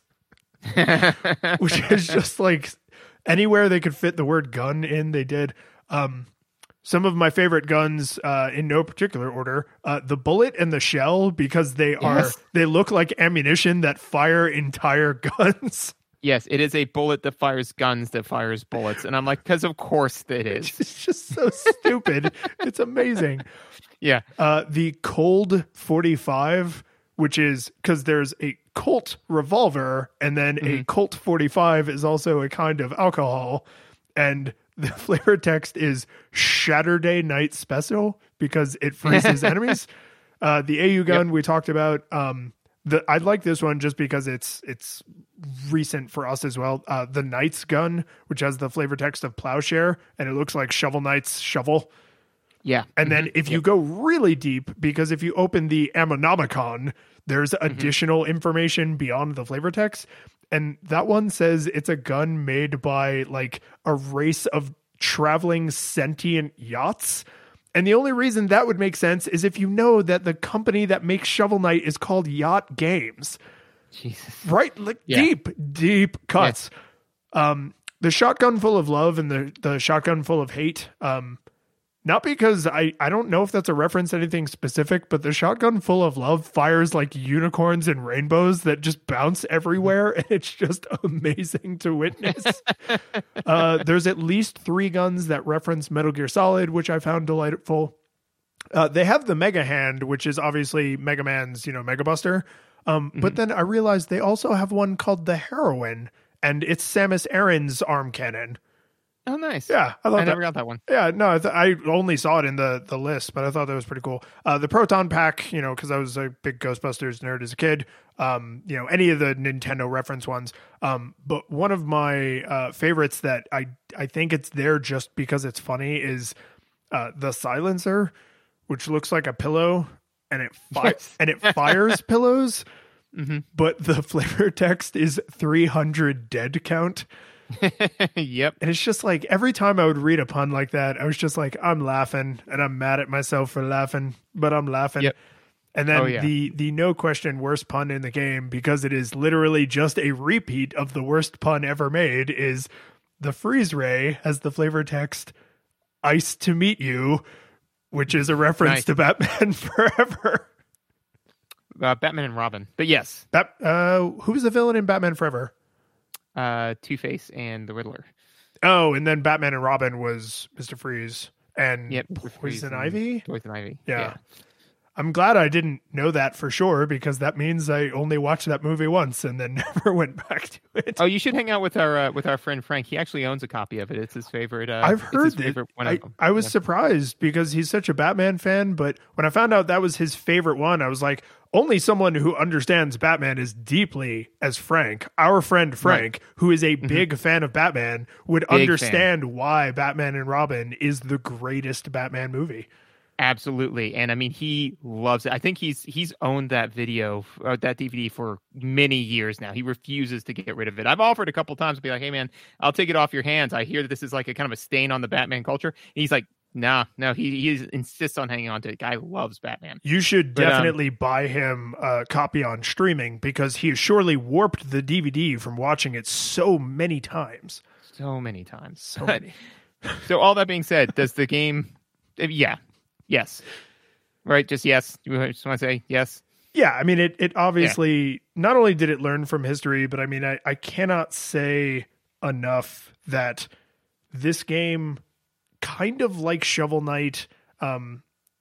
which is just like anywhere they could fit the word gun in, they did. Um, some of my favorite guns, uh, in no particular order, uh, the bullet and the shell, because they are yes. they look like ammunition that fire entire guns. Yes, it is a bullet that fires guns that fires bullets. And I'm like, because of course it is. It's just so stupid. It's amazing. Yeah. Uh, the Cold forty-five, which is because there's a Colt revolver and then mm-hmm. a Colt forty-five is also a kind of alcohol. And the flavor text is Saturday Night Special because it freezes enemies. Uh, the A U gun yep. we talked about. Um, The, I like this one just because it's it's recent for us as well. Uh, the Knight's gun, which has the flavor text of Plowshare, and it looks like Shovel Knight's shovel. Yeah. And then if you yep. go really deep, because if you open the Ammonomicon, there's mm-hmm. additional information beyond the flavor text. And that one says it's a gun made by like a race of traveling sentient yachts. And the only reason that would make sense is if you know that the company that makes Shovel Knight is called Yacht Games. Jesus. Right? Like yeah. deep, deep cuts. Yeah. Um, the Shotgun Full of Love and the, the Shotgun Full of Hate. Um, not because I, I don't know if that's a reference to anything specific, but the Shotgun Full of Love fires like unicorns and rainbows that just bounce everywhere. And it's just amazing to witness. uh, there's at least three guns that reference Metal Gear Solid, which I found delightful. Uh, they have the Mega Hand, which is obviously Mega Man's, you know, Mega Buster. Um, mm-hmm. But then I realized they also have one called the Heroine, and it's Samus Aran's arm cannon. Oh, nice. Yeah, I, thought I never that, got that one. Yeah, no, I, th- I only saw it in the, the list, but I thought that was pretty cool. Uh, the Proton Pack, you know, because I was a big Ghostbusters nerd as a kid. Um, you know, any of the Nintendo reference ones. Um, but one of my uh, favorites that I I think it's there just because it's funny is uh, the Silencer, which looks like a pillow, and it fi- yes. and it fires pillows. Mm-hmm. But the flavor text is three hundred dead count. Yep. And it's just like every time I would read a pun like that, I was just like, I'm laughing and I'm mad at myself for laughing, but I'm laughing. Yep. And then oh, yeah. the the no question worst pun in the game, because it is literally just a repeat of the worst pun ever made, is the freeze ray has the flavor text "Ice to meet you," which is a reference nice. to Batman Forever. Uh, Batman and Robin, but yes. Bat, uh, who's the villain in Batman Forever? Uh, Two-Face and the Riddler. Oh, and then Batman and Robin was Mister Freeze and yep, Poison Ivy? Poison Ivy. Yeah. yeah. I'm glad I didn't know that for sure, because that means I only watched that movie once and then never went back to it. Oh, you should hang out with our uh, with our friend Frank. He actually owns a copy of it. It's his favorite. Uh, I've heard that. I, I was yeah. surprised because he's such a Batman fan, but when I found out that was his favorite one, I was like, only someone who understands Batman as deeply as Frank, our friend Frank, right. who is a big mm-hmm. fan of Batman, would big understand fan. why Batman and Robin is the greatest Batman movie. Absolutely. And I mean, he loves it. I think he's he's owned that video, uh, that D V D for many years now. He refuses to get rid of it. I've offered a couple times to be like, hey, man, I'll take it off your hands. I hear that this is like a kind of a stain on the Batman culture. And he's like, nah, no, he, he insists on hanging on to it. Guy loves Batman. You should but, definitely um, buy him a copy on streaming, because he has surely warped the D V D from watching it so many times. So many times. So many. So all that being said, does the game... Yeah. Yes. Right? Just yes. You just want to say yes? Yeah. I mean, it, it obviously, yeah. not only did it learn from history, but I mean, I, I cannot say enough that this game, kind of like Shovel Knight, um,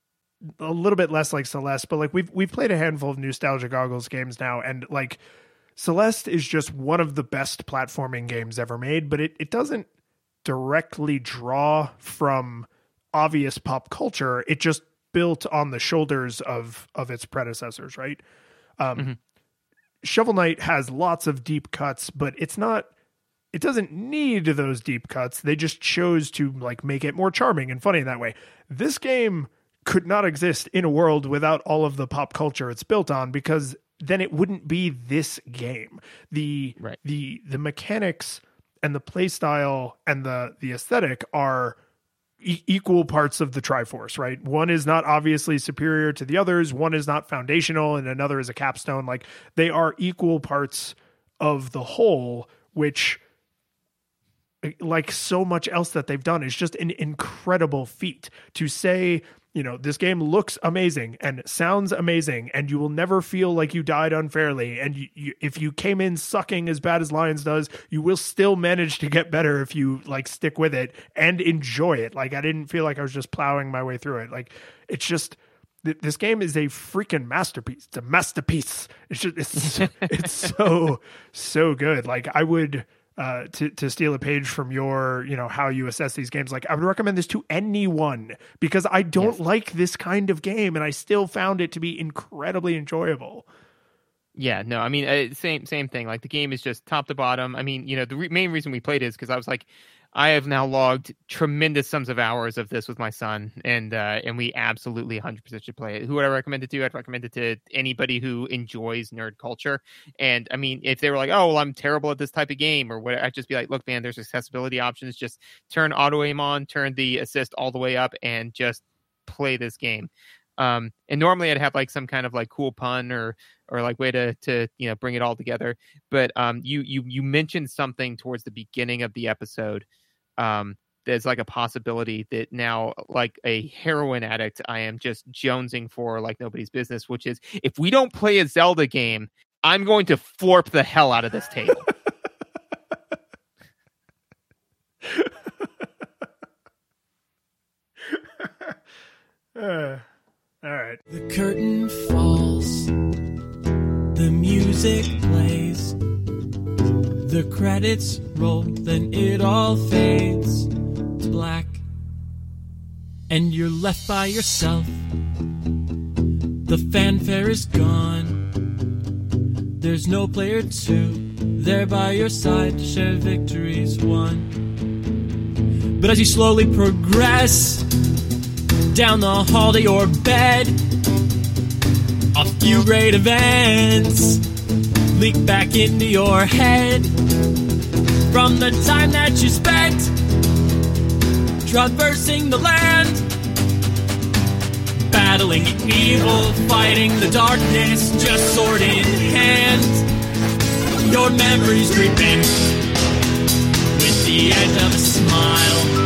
a little bit less like Celeste, but like we've, we've played a handful of Nostalgia Goggles games now. And like Celeste is just one of the best platforming games ever made, but it, it doesn't directly draw from obvious pop culture. It just built on the shoulders of of its predecessors, right? Um, mm-hmm. Shovel Knight has lots of deep cuts, but it's not. It doesn't need those deep cuts. They just chose to like make it more charming and funny in that way. This game could not exist in a world without all of the pop culture it's built on, because then it wouldn't be this game. The right. the the mechanics and the play style and the the aesthetic are E- equal parts of the Triforce, right? One is not obviously superior to the others. One is not foundational and another is a capstone. Like, they are equal parts of the whole, which, like so much else that they've done, is just an incredible feat. To say, you know, this game looks amazing and sounds amazing, and you will never feel like you died unfairly. And you, you, if you came in sucking as bad as Lions does, you will still manage to get better if you like stick with it and enjoy it. Like, I didn't feel like I was just plowing my way through it. Like, it's just, th- this game is a freaking masterpiece. It's a masterpiece. It's just, it's, it's so, so good. Like, I would, Uh, to, to steal a page from your, you know, how you assess these games, like I would recommend this to anyone, because I don't yes. like this kind of game and I still found it to be incredibly enjoyable. Yeah, no, I mean, uh, same same thing. Like, the game is just top to bottom. I mean, you know, the re- main reason we played it is because I was like, I have now logged tremendous sums of hours of this with my son, and uh, and we absolutely one hundred percent should play it. Who would I recommend it to? I'd recommend it to anybody who enjoys nerd culture. And I mean, if they were like, oh, well, I'm terrible at this type of game or what, I'd just be like, look, man, there's accessibility options. Just turn auto aim on, turn the assist all the way up, and just play this game. Um, and normally I'd have like some kind of like cool pun or or like way to to you know bring it all together. But um, you you you mentioned something towards the beginning of the episode. Um, there's like a possibility that now, like a heroin addict, I am just jonesing for like nobody's business, which is, if we don't play a Zelda game, I'm going to florp the hell out of this table. uh, All right. The curtain falls. The music plays. The credits roll. Then it all fades to black. And you're left by yourself. The fanfare is gone. There's no player two there by your side to share victories won. But as you slowly progress down the hall to your bed, a few great events leak back into your head from the time that you spent traversing the land, battling evil, fighting the darkness, just sword in hand. Your memories creep in with the edge of a smile.